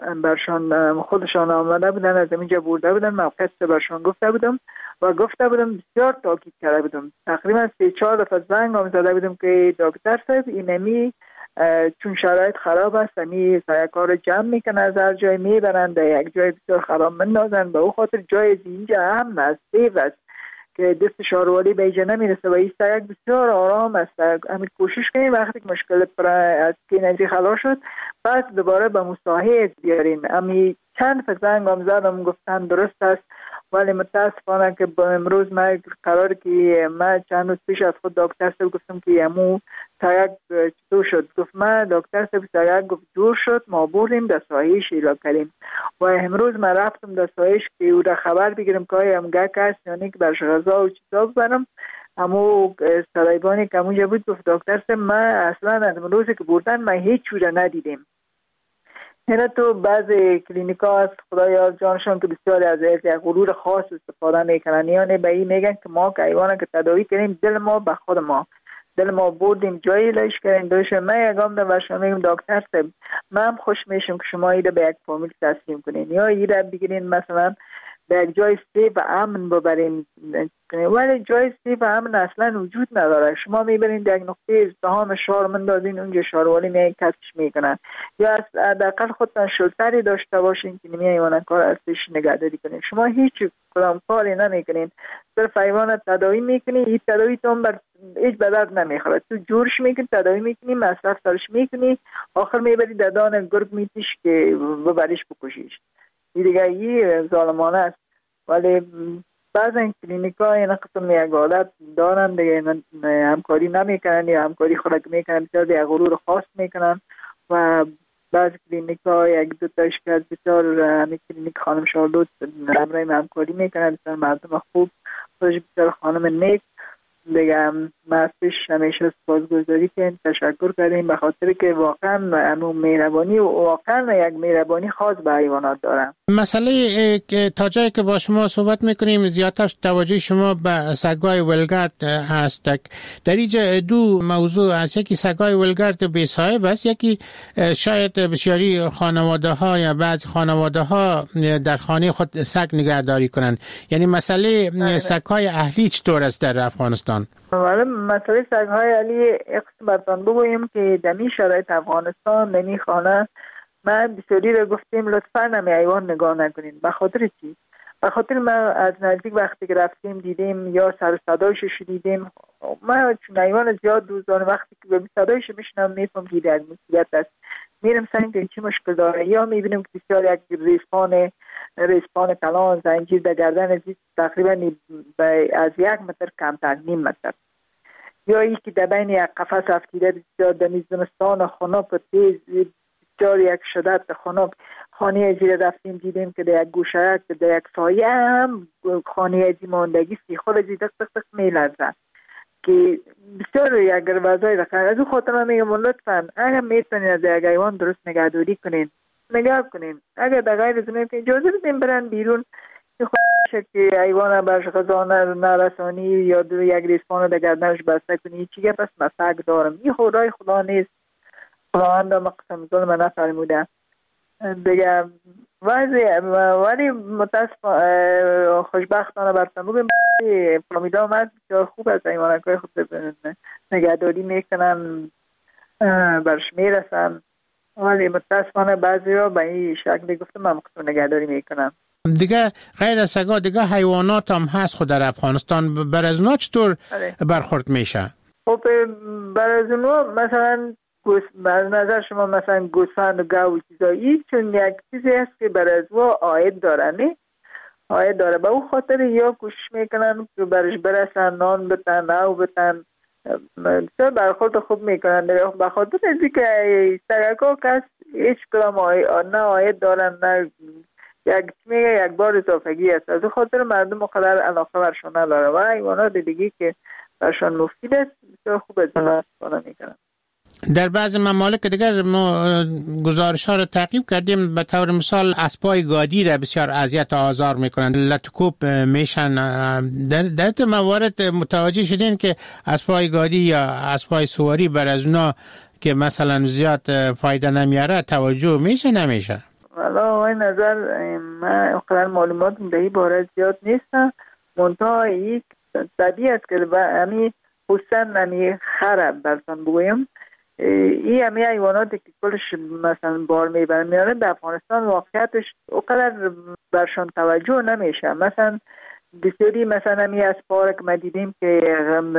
S10: برشان خودشان آمده بودن، از اینجا برده بودن، موقع برشان گفته بودم و گفته بودم بسیار تاکید کرده بودم. تقریبا سه چهار دفعه زنگ هم زده بودم که دکتر صاحب اینمی چون شرایط خراب است امی سایکار رو جمع میکنن، از هر جای میبرن در یک جای بسیار خراب مندازن، به او خاطر جای اینجا هم است سیف است که دست شاروالی به اینجا نمیرسه و این سایک بسیار آرام است. همین کوشش کنیم وقتی که مشکل پر از که نزی خلاص شد بعد دوباره به مساحه بیارین. امی چند فزنگ هم زدم گفتن درست است، ولی متاسفانه که با امروز ما قرار که ما چند روز پیش از خود دکتر صاحب گفتم که امو سایک چطور شد؟ گفت ما دکتر صاحب سایک گفت دور شد، ما بردیم در ساحهش ایلا کردیم و امروز ما رفتم در ساحهش که او را خبر بگیرم که آیا هم گک است یعنی که برش غذا و چیزا ببرم. امو سرایبانی که اموجا بود گفت دکتر صاحب ما اصلا از روزی که بردن ما هیچ چوره ندیدیم. هنه تو بعض کلینیکا هست خدایا جانشان که بسیاری از یک غرور خاص استفاده میکنن، یعنی به این میگن که ما که حیوانه که تداوی کنیم دل ما به خود ما، دل ما بردیم جایی لایش کردیم دوش. من یکم در ورشان میگم دکتر صاحب من خوش میشم که شما ایده به یک فامیل تسلیم کنین یا ایده بگیرین مثلا به یک جای سیف و امن ببرین، ولی جای سیف و امن اصلا وجود نداره. شما میبرین در یک نقطه ازدحام شهر مندازین، اونجا شهروالی میای کسش میکنن، یا حداقل خودتان شلتری داشته باشین که نمی حیوان کار ازش نگهداری کنین. شما هیچ کدام کاری نمیکنین، صرف حیوان تداوی میکنین. این تداوی تو بر هیچ بدرد نمیخوره، تو جورش میکنی تداوی میکنی مصرف سرش میکنی، آخر میبری در دان گرگ میتیش که ببریش بکشیش. این دیگه این ظالمانه است. ولی بعض این کلینیکا این قسم یک عادت دارن دیگه، همکاری نمیکنن یا همکاری خود میکنن بسیار یک غرور خاص میکنن و بعض کلینیکا یک دو تاش که بسیار همی کلینیک خانم شارلوت همراه همکاری میکنن، بسیار مردم خوب، خودش بسیار خانم نیک دیگه. ما ازش همیشه سپاسگزاری کنیم، تشکر کردیم به خاطر که واقعا همون مهربانی و واقعا یک مهربانی خاص به حیوانات دارن.
S9: مسئله که تا جایی که با شما صحبت میکنیم زیادتر توجه شما به سگای ولگرد هست. در اینجا دو موضوع هست، یکی سگای ولگرد بی صاحب است، یکی شاید بسیاری خانواده ها یا بعض خانواده ها در خانه خود سگ نگهداری کنند. یعنی مسئله سگای اهلی چطور است در افغانستان؟
S10: ولی مسئله سگ‌های علی اقصبتان بگوییم که دمی شرایط افغانستان نمی خانه ما بسیاری را گفتیم لطفاً همی حیوان نگاه نکنین. به خاطر چی؟ به خاطر ما از نزدیک وقتی که رفتیم دیدیم یا سر صدایش شدیدیم، ما چون حیوان زیاد دوست دارم وقتی که به صدایش میشنم میفهم که در مصیبت است، میرم سعی که چی مشکل داره، یا میبینیم که بسیار یک ریسپان ریسپان کلان زنجیر در گردن تقریبا از یک متر کمتر، نیم متر. یا ای که در بین یک قفس افتیده بسیار در زمستان خنک تیز بسیار یک شدت خنک خانه زیر رفتیم دیدیم که در یک گوشه در یک سایه هم خانه ازی ماندگی سی خود ازی دق دق دق میلرزد که بسیار یک وضعی رقم. از او خاطر من میگم لطفا اگر میتونین از یک حیوان درست نگهداری کنین نگاه کنین، اگر در غیر زمین که اجازه بدین برن بیرون که خودشه که حیوان برش غذا نرسانی یا دو یک ریسپان در گردنش بسته کنی چیگه پس مسک دارم این خدای خدا نیست. خداوند مقسم ظلم نفرموده دیگه وضعی ولی متاسف خوشبختانه برسن بگیم فامیلا من بسیار خوب از حیوانات خود نگهداری میکنن برش میرسن ولی متاسفانه بعضی ها به این شکل گفتم من مقصود نگهداری میکنم.
S9: دیگه غیر از سگا دیگه حیوانات هم هست خود در افغانستان، بر از اونا چطور برخورد میشه؟
S10: خب بر از اونا مثلا از نظر شما مثلا گوسفند و گاو و چیزایی چون یک چیزی هست که بر از او عاید داره نه عاید داره به او خاطر یا کوشش میکنن که برش برسن نان بتن او بتن بسیار برخورد خوب میکنن به خاطر ازی که سگکا کس هیچ کلام نه عاید دارن نه یک میگه یک بار اضافگی است از خاطر مردم مقدر علاقه برشان نداره و حیوانات دیگه که برشان مفید است بسیار خوب از اون استفاده میکنن.
S9: در بعض ممالک دیگر ما گزارش ها رو تعقیب کردیم به طور مثال اسبای گادی را بسیار اذیت و آزار میکنن لطکوب میشن. در در موارد متوجه شدین که اسبای گادی یا اسبای سواری بر از اونا که مثلا زیاد فایده نمیاره توجه میشه نمیشه؟
S10: والا این نظر من اقدر معلومات دهی باره زیاد نیستم منتها یک طبیعی است که همی حسن همی خرب برسان بگویم این همی حیواناتی که کلش مثلا بار میبرن میارن در افغانستان واقعیتش اقدر برشان توجه نمیشه. مثلا بسیاری مثلا همی از پارک ما دیدیم که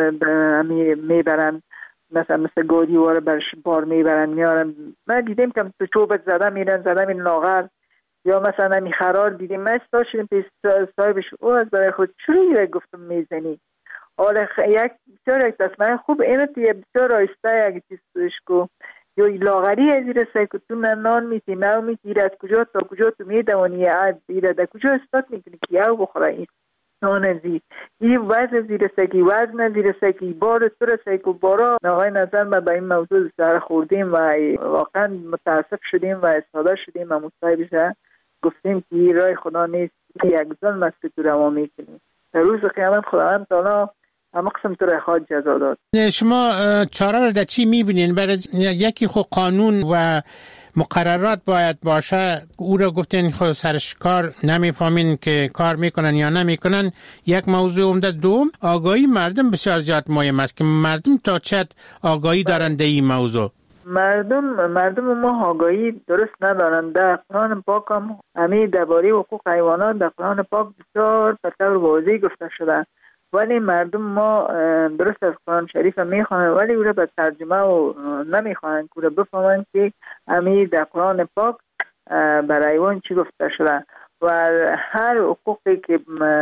S10: همی میبرن مثلا مثل گودی واره برش بار میبرن میارن من دیدیم که تو چوبک زده میرن زده میرن لاغر یا مثلا همی خرار دیدیم من استا شدیم پیش صاحبش او از برای خود چروی گفتم میزنی حالا خ... یک بسیار یک دستمه خوب اینت یه بسیار رایسته یک چیزش کو یا لاغری از ایره سای که تو نان میتی نو میتی از کجا تا کجا تو میدوانی ایره در کجا استاد میکنی که یو بخوره این نان زی این وزن زیر سکی وزن زیر سکی بار سر سکی بارا نقای نظر ما به این موضوع سر خوردیم و واقعا متاسف شدیم و استاده شدیم و مصاحبه گفتیم که این رای خدا نیست یک ظلم است که تو روا میکنیم در روز قیامت خداوند تعالی اما قسم تو را خواهد جزا داد.
S9: شما چاره را در چی میبینین؟ برای یکی خود قانون و مقررات باید باشه او را گفتین خود سرش کار نمیفهمین که کار میکنن یا نمیکنن یک موضوع عمده. دوم آگاهی مردم بسیار زیاد مهم است که مردم تا چت آگاهی دارن در این موضوع.
S10: مردم مردم ما آگاهی درست ندارن. در قرآن پاک هم همین درباره حقوق حیوانات در قرآن پاک بسیار به طور واضح گفته شده ولی مردم ما درست از قرآن شریف میخوانند ولی او را به ترجمه و نمیخوانند که بفهمند که همین در قرآن پاک برای حیوان چی گفته شده و هر حقوقی که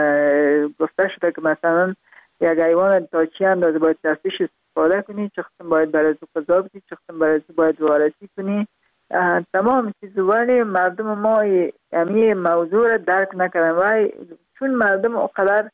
S10: گفته شده که مثلا یک حیوان تا چی اندازه باید دستش استفاده کنی چه قسم باید برای تو قضا بدی چه قسم برای تو باید وارسی کنی تمام چیز ولی مردم ما همین موضوع را درک نکردن و چون مردم اقدر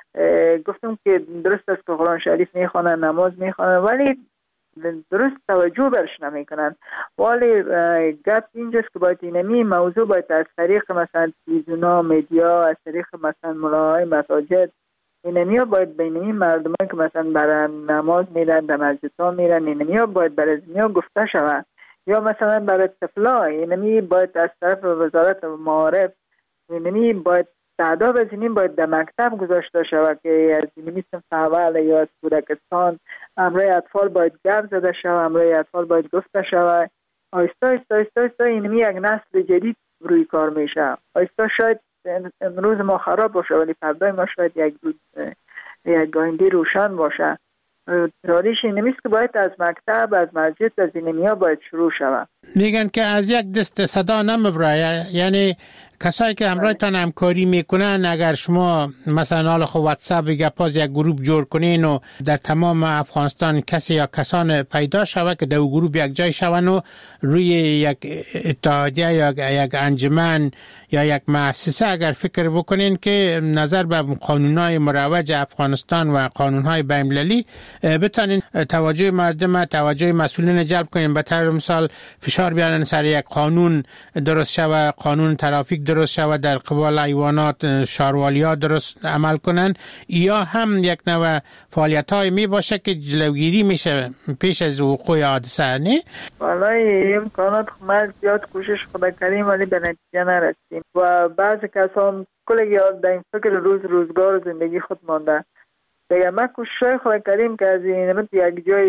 S10: گفتم که درست است که قرآن شریف میخوانن نماز میخوانن ولی درست توجه برش نمیکنن ولی گپ اینجاست که باید اینمی موضوع باید از طریق مثلا تلویزیونا میدیا از طریق مثلا ملاهای مساجد اینمی ها باید بین این مردم که مثلا برای نماز میرن در مسجد ها میرن اینمی ها باید برای زمین گفته شود یا مثلا برای طفلا اینمی باید از طرف وزارت معارف اینمی باید تعداد از اینیم باید در مکتب گذاشته شود که از اینمی صنف اول یا از کودکستان امرای اطفال باید گپ زده شود امرای اطفال باید گفته شود آیستا آیستا آیستا آیستا اینمی یک نسل جدید روی کار میشه آیستا شاید امروز ما خراب باشه ولی فردای ما شاید یک روز یک آینده روشن باشه راریش اینمیست که باید از مکتب از مسجد از اینمی ها باید شروع شود.
S9: میگن که از یک دست صدا نمیبره یعنی کسایی که همراهتان همکاری میکنن، اگر شما مثلا حالا خب واتساپ گپاز یک گروپ جور کنین و در تمام افغانستان کسی یا کسان پیدا شود که در اون گروپ یک جای شون و روی یک اتحادیه یا یک انجمن یا یک مؤسسه اگر فکر بکنین که نظر به قانونهای مروج افغانستان و قانونهای بین‌المللی بتونین توجه مردم، توجه مسئولین جلب کنین، به طور مثال فشار بیارن سر یک قانون درست شوه، قانون ترافیک درست شوه، در قبال حیوانات شهروالیا درست عمل کنن، یا هم یک نوع فعالیت های می باشه که جلوگیری میشه پیش از وقوع حادثه. نه
S10: والله امکانات ما زیاد کوشش خدا کردیم ولی به نتیجه نرسیدیم و بعضی کسان کلی در این فکر روز روزگار زندگی خود مانده. دیگه ما کوشش خدا کردیم که از این یک جای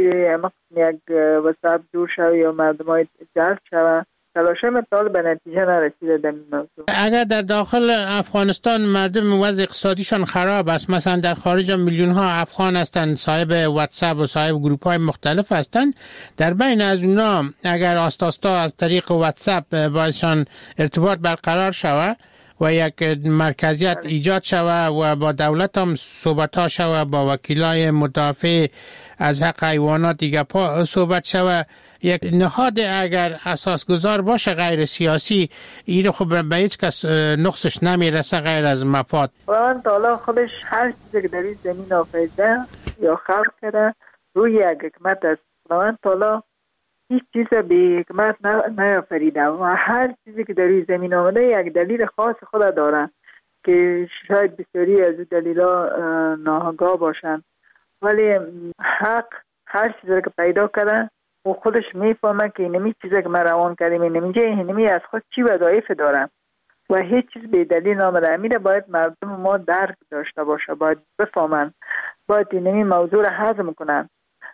S10: یک وسط دور شوه یا مردم های جلب شوه، تلاشه مثال به نتیجه نرسیده در این موضوع.
S9: اگر در داخل افغانستان مردم وضع اقتصادیشان خراب است، مثلا در خارج میلیون ها افغان هستند صاحب واتساپ و صاحب گروپ های مختلف هستند، در بین از اونا اگر آستاستا از طریق واتساپ باشان ارتباط برقرار شود و یک مرکزیت ایجاد شود و با دولت هم صحبت ها شود، با وکیلای مدافع از حق حیوانات دیگه پا صحبت شود، یک نهاد اگر اساسگذار باشه غیر سیاسی، این خب به هیچ کس نقصش نمیرسه غیر از مفاد.
S10: خداوند تعالی خودش هر چیزی که در این زمین آفریده یا خلق کرده روی یک حکمت است. خداوند تعالی هیچ چیز به حکمت نیافریده و هر چیزی که در این زمین آمده یک دلیل خاص خود داره که شاید بسیاری از دلیلا ناآگاه باشن، ولی حق هر چیزی که پیدا کرده و خودش میفهمه که اینمی چیزی که ما روان کردیم اینمی اینمی از خود چی وظایف دارم و هیچ چیز به دلیل نامده. امیره باید مردم ما درک داشته باشه، باید بفهمن، باید اینمی موضوع را هضم کنن،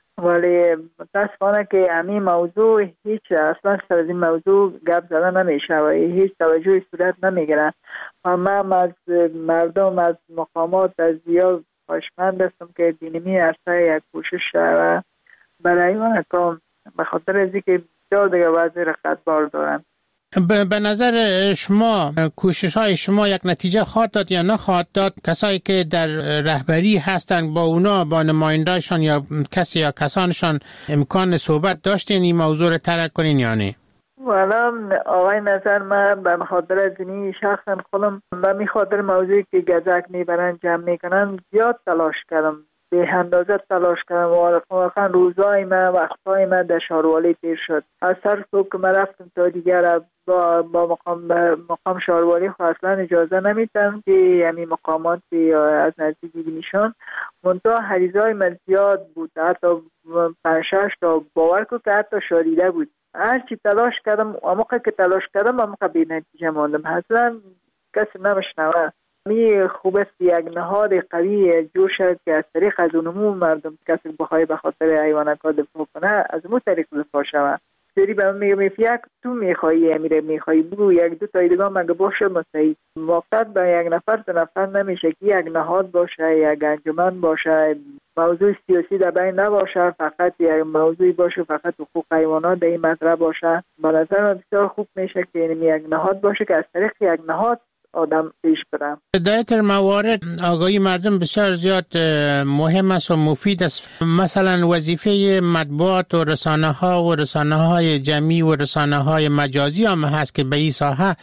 S10: ولی متاسفانه که همین موضوع هیچ اصلا سر از این موضوع گپ زده نمیشه و هیچ توجهی صورت نمیگیره و من از مردم از مقامات از زیاد خواهشمند هستم که دینمی عرصه یک کوشش و برای من کام به خاطر از اینکه بسیار دیگه وضعی رقتبار دارن.
S9: به نظر شما کوشش های شما یک نتیجه خواهد داد یا نخواهد داد؟ کسایی که در رهبری هستند با اونا، با نمایندهشان یا کسی یا کسانشان امکان صحبت داشتین این موضوع رو ترک کنین یا نه؟
S10: والا آقای نظر من به خاطر از اینی شخصا خودم به می خاطر موضوعی که گزک میبرن جمع میکنن زیاد تلاش کردم، به اندازه تلاش کردم و واقعا روزای من وقتای من در شهروالی پیر شد. از سر صبح که من رفتم تا دیگر با, با مقام مقام شهروالی خو اصلا اجازه نمیدم که یعنی مقامات از نزدیک ببینیشان، منتها حریزای من زیاد بود، حتی پنج شش تا باور کو که حتی شاریده بود. هرچی تلاش کردم موقع که تلاش کردم موقع بی نتیجه ماندم، اصلا کسی نمیشنوه. می خوب است یک نهاد قوی جور شد که از طریق از اونمو مردم کسی بخواه به خاطر حیوانات دفاع کنه از اون طریق دفاع شود. سری به من میگم یک تو میخوایی امیره میخوایی بگو یک دو تا دیگه مگه باشه مستعد موقت به یک نفر دو نفر نمیشه که یک نهاد باشه، یک انجمن باشه، موضوع سیاسی در بین نباشه، فقط یک موضوعی باشه فقط حقوق حیوانات در این مطرح باشه. به نظر من بسیار خوب میشه که یک نهاد باشه که از طریق یک نهاد آدم پیش برم. در
S9: این موارد آگاهی مردم بسیار زیاد مهم است و مفید است. مثلا وظیفه مطبوعات و رسانه ها و رسانه های جمعی و رسانه های مجازی هم هست که به این ساحه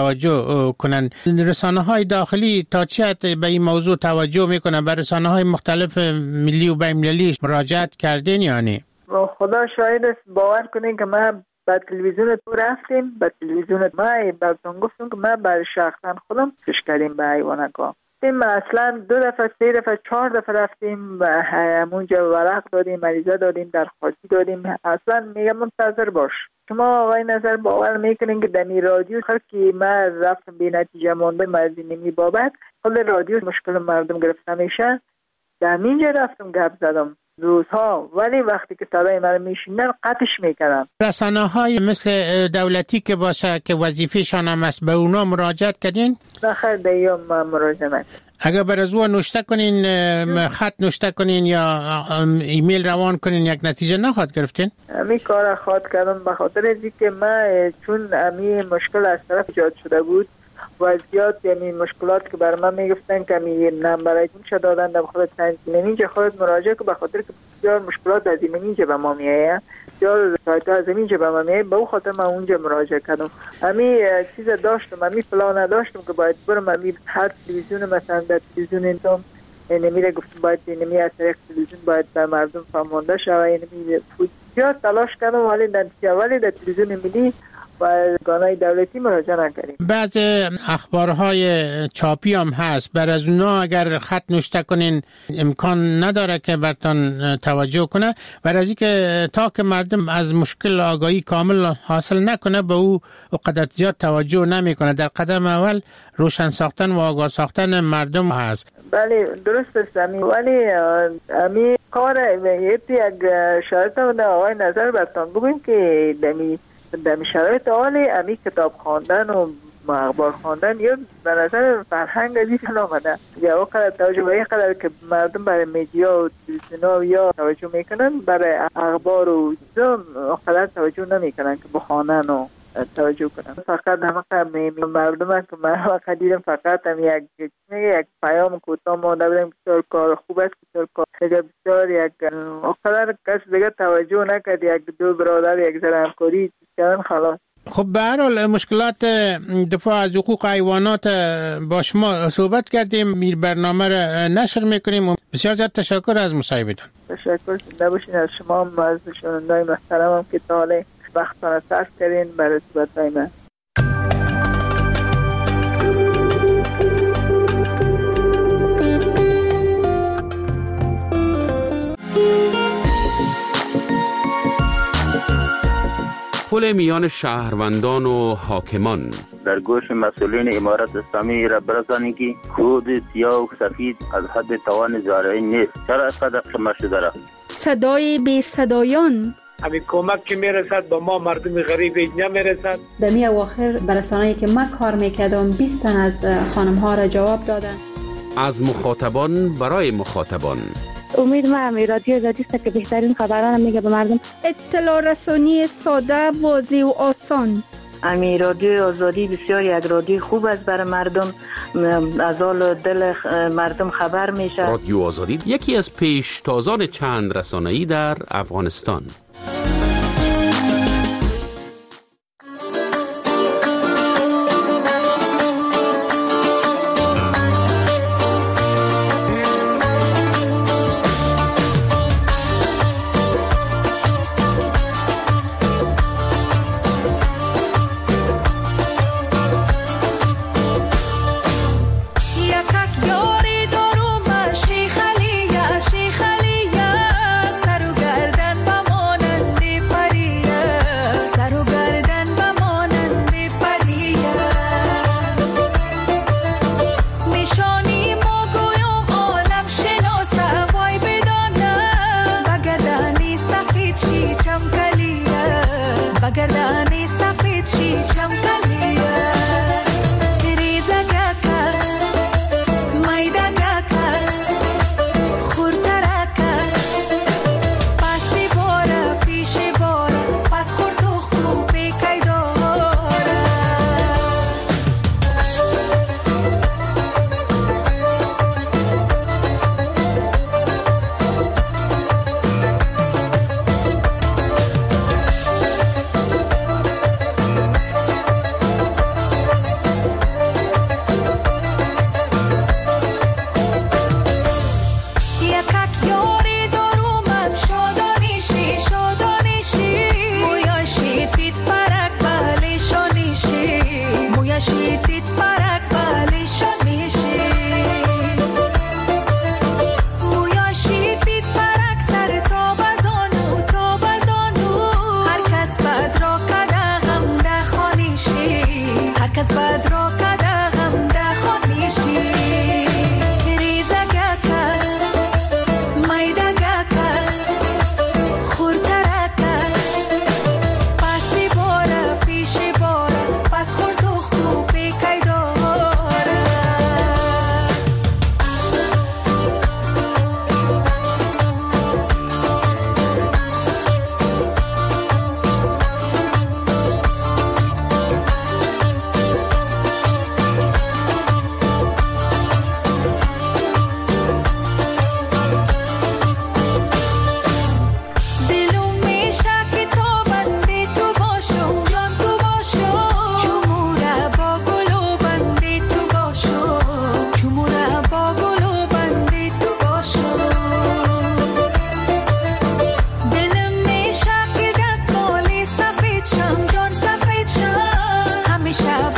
S9: توجه کنند. رسانه های داخلی تا چه حد به این موضوع توجه میکنن؟ به رسانه های مختلف ملی و بین المللی مراجعت کردین یا نه؟
S10: خدا شاهد است، باور کنین که من با تلویزیون تو رفتیم، با تلویزیون ما براتون گفتم که ما برای شخصا خودم پیش کردیم به حیوانات. ما اصلا دو دفعه سه دفعه چهار دفعه رفتیم و همونجا ورق دادیم، مریضه دادیم، درخواستی دادیم. اصلا میگم منتظر باش. شما آقای نظر باور میکنین که دمی رادیو هر کی ما رفتم بی نتیجه مونده مرزی نمی بابت خود رادیو مشکل مردم گرفته میشه، دمینجا رفتم گپ زدم روزها، ولی وقتی که صدای من میشینن قطعش میکنن.
S9: رسانه های مثل دولتی که باشه که وظیفه‌شان هم است به اونا مراجعت کردین؟
S10: نخیر دیگه ما مراجعه نکردیم.
S9: اگر بر از او نوشته کنین، خط نوشته کنین یا ایمیل روان کنین یک نتیجه نخواد گرفتین؟
S10: امی کار خواهد کردم به خاطر اینکه من چون امی مشکل از طرف ایجاد شده بود و زیاد یعنی مشکلات که بر من میگفتن که می نمبر اونچه دادن در خود تنظیم اینجا خود مراجعه که به خاطر که بسیار مشکلات از اینجا به ما میایه بسیار سایت از اینجا به ما میایه به اون خاطر من اونجا مراجعه کردم. امی چیز داشتم امی پلان نداشتم که باید برم امی هر تلویزیون مثلا در تلویزیون اینتون اینه میره گفتم باید اینه می از طریق تلویزیون باید به مردم فهمانده شوه اینه می زیاد تلاش کردم ولی نتیجه ولی در تلویزیون ملی و گانای دولتی مراجعه نکردیم.
S9: بعض اخبارهای چاپی هم هست، بر از اونا اگر خط نوشته کنین امکان نداره که برتان توجه کنه، بر از اینکه تا که مردم از مشکل آگاهی کامل حاصل نکنه به او قدر زیاد توجه نمیکنه. در قدم اول روشن ساختن و آگاه ساختن مردم هست.
S10: بله درست است امی، ولی امی کار یک شرط و آقای نظر برتان بگویم که دمی در شرایط حالی امی کتاب خواندن و اخبار خواندن یا به نظر فرهنگ از این آمده یا وقت توجه به این قدر که مردم برای میدیا و تلویزیون یا توجه میکنن برای اخبار و چیزا قدر توجه نمیکنن که بخوانن و توجه کنن. فقط همه مردم که من وقت دیدم فقط هم یک یک پیام کوتاه مانده بودم بسیار کار خوب است، بسیار کار بسیار یک قدر کس دیگه توجه نکرد، یک دو برادر یک ذره همکاری کردن خلاص.
S9: خب به هر حال مشکلات دفاع از حقوق حیوانات با شما صحبت کردیم، میر برنامه را نشر میکنیم و بسیار زیاد تشکر از مصاحبتون.
S10: تشکر زنده باشین از شما هم از شنونده‌های محترمم که تا حالا وقتتان صرف کردین برای صحبت‌های من.
S4: پل میان شهروندان و حاکمان.
S11: در گوش مسئولین امارت اسلامی را برسانید که کود سیاه و سفید از حد توان زارعی نیست. چرا اینقدر شما شده را؟
S12: صدای بی صدایان.
S13: همین کمک که میرسد با ما مردم غریب نمیرسد.
S12: در می اواخر برسانه‌ای که من کار میکردم بیست تن از خانم ها را جواب دادن.
S4: از مخاطبان برای مخاطبان.
S14: امید ما امی رادیو آزادی است که بهترین خبران میگه به مردم.
S12: اطلاع رسانی ساده، واضح و آسان.
S15: امی رادیو آزادی بسیار یک رادیو خوب است برای مردم، از حال دل مردم خبر میشه.
S4: رادیو آزادی یکی از پیشتازان چند رسانه‌ای در افغانستان.
S16: Pay همیشه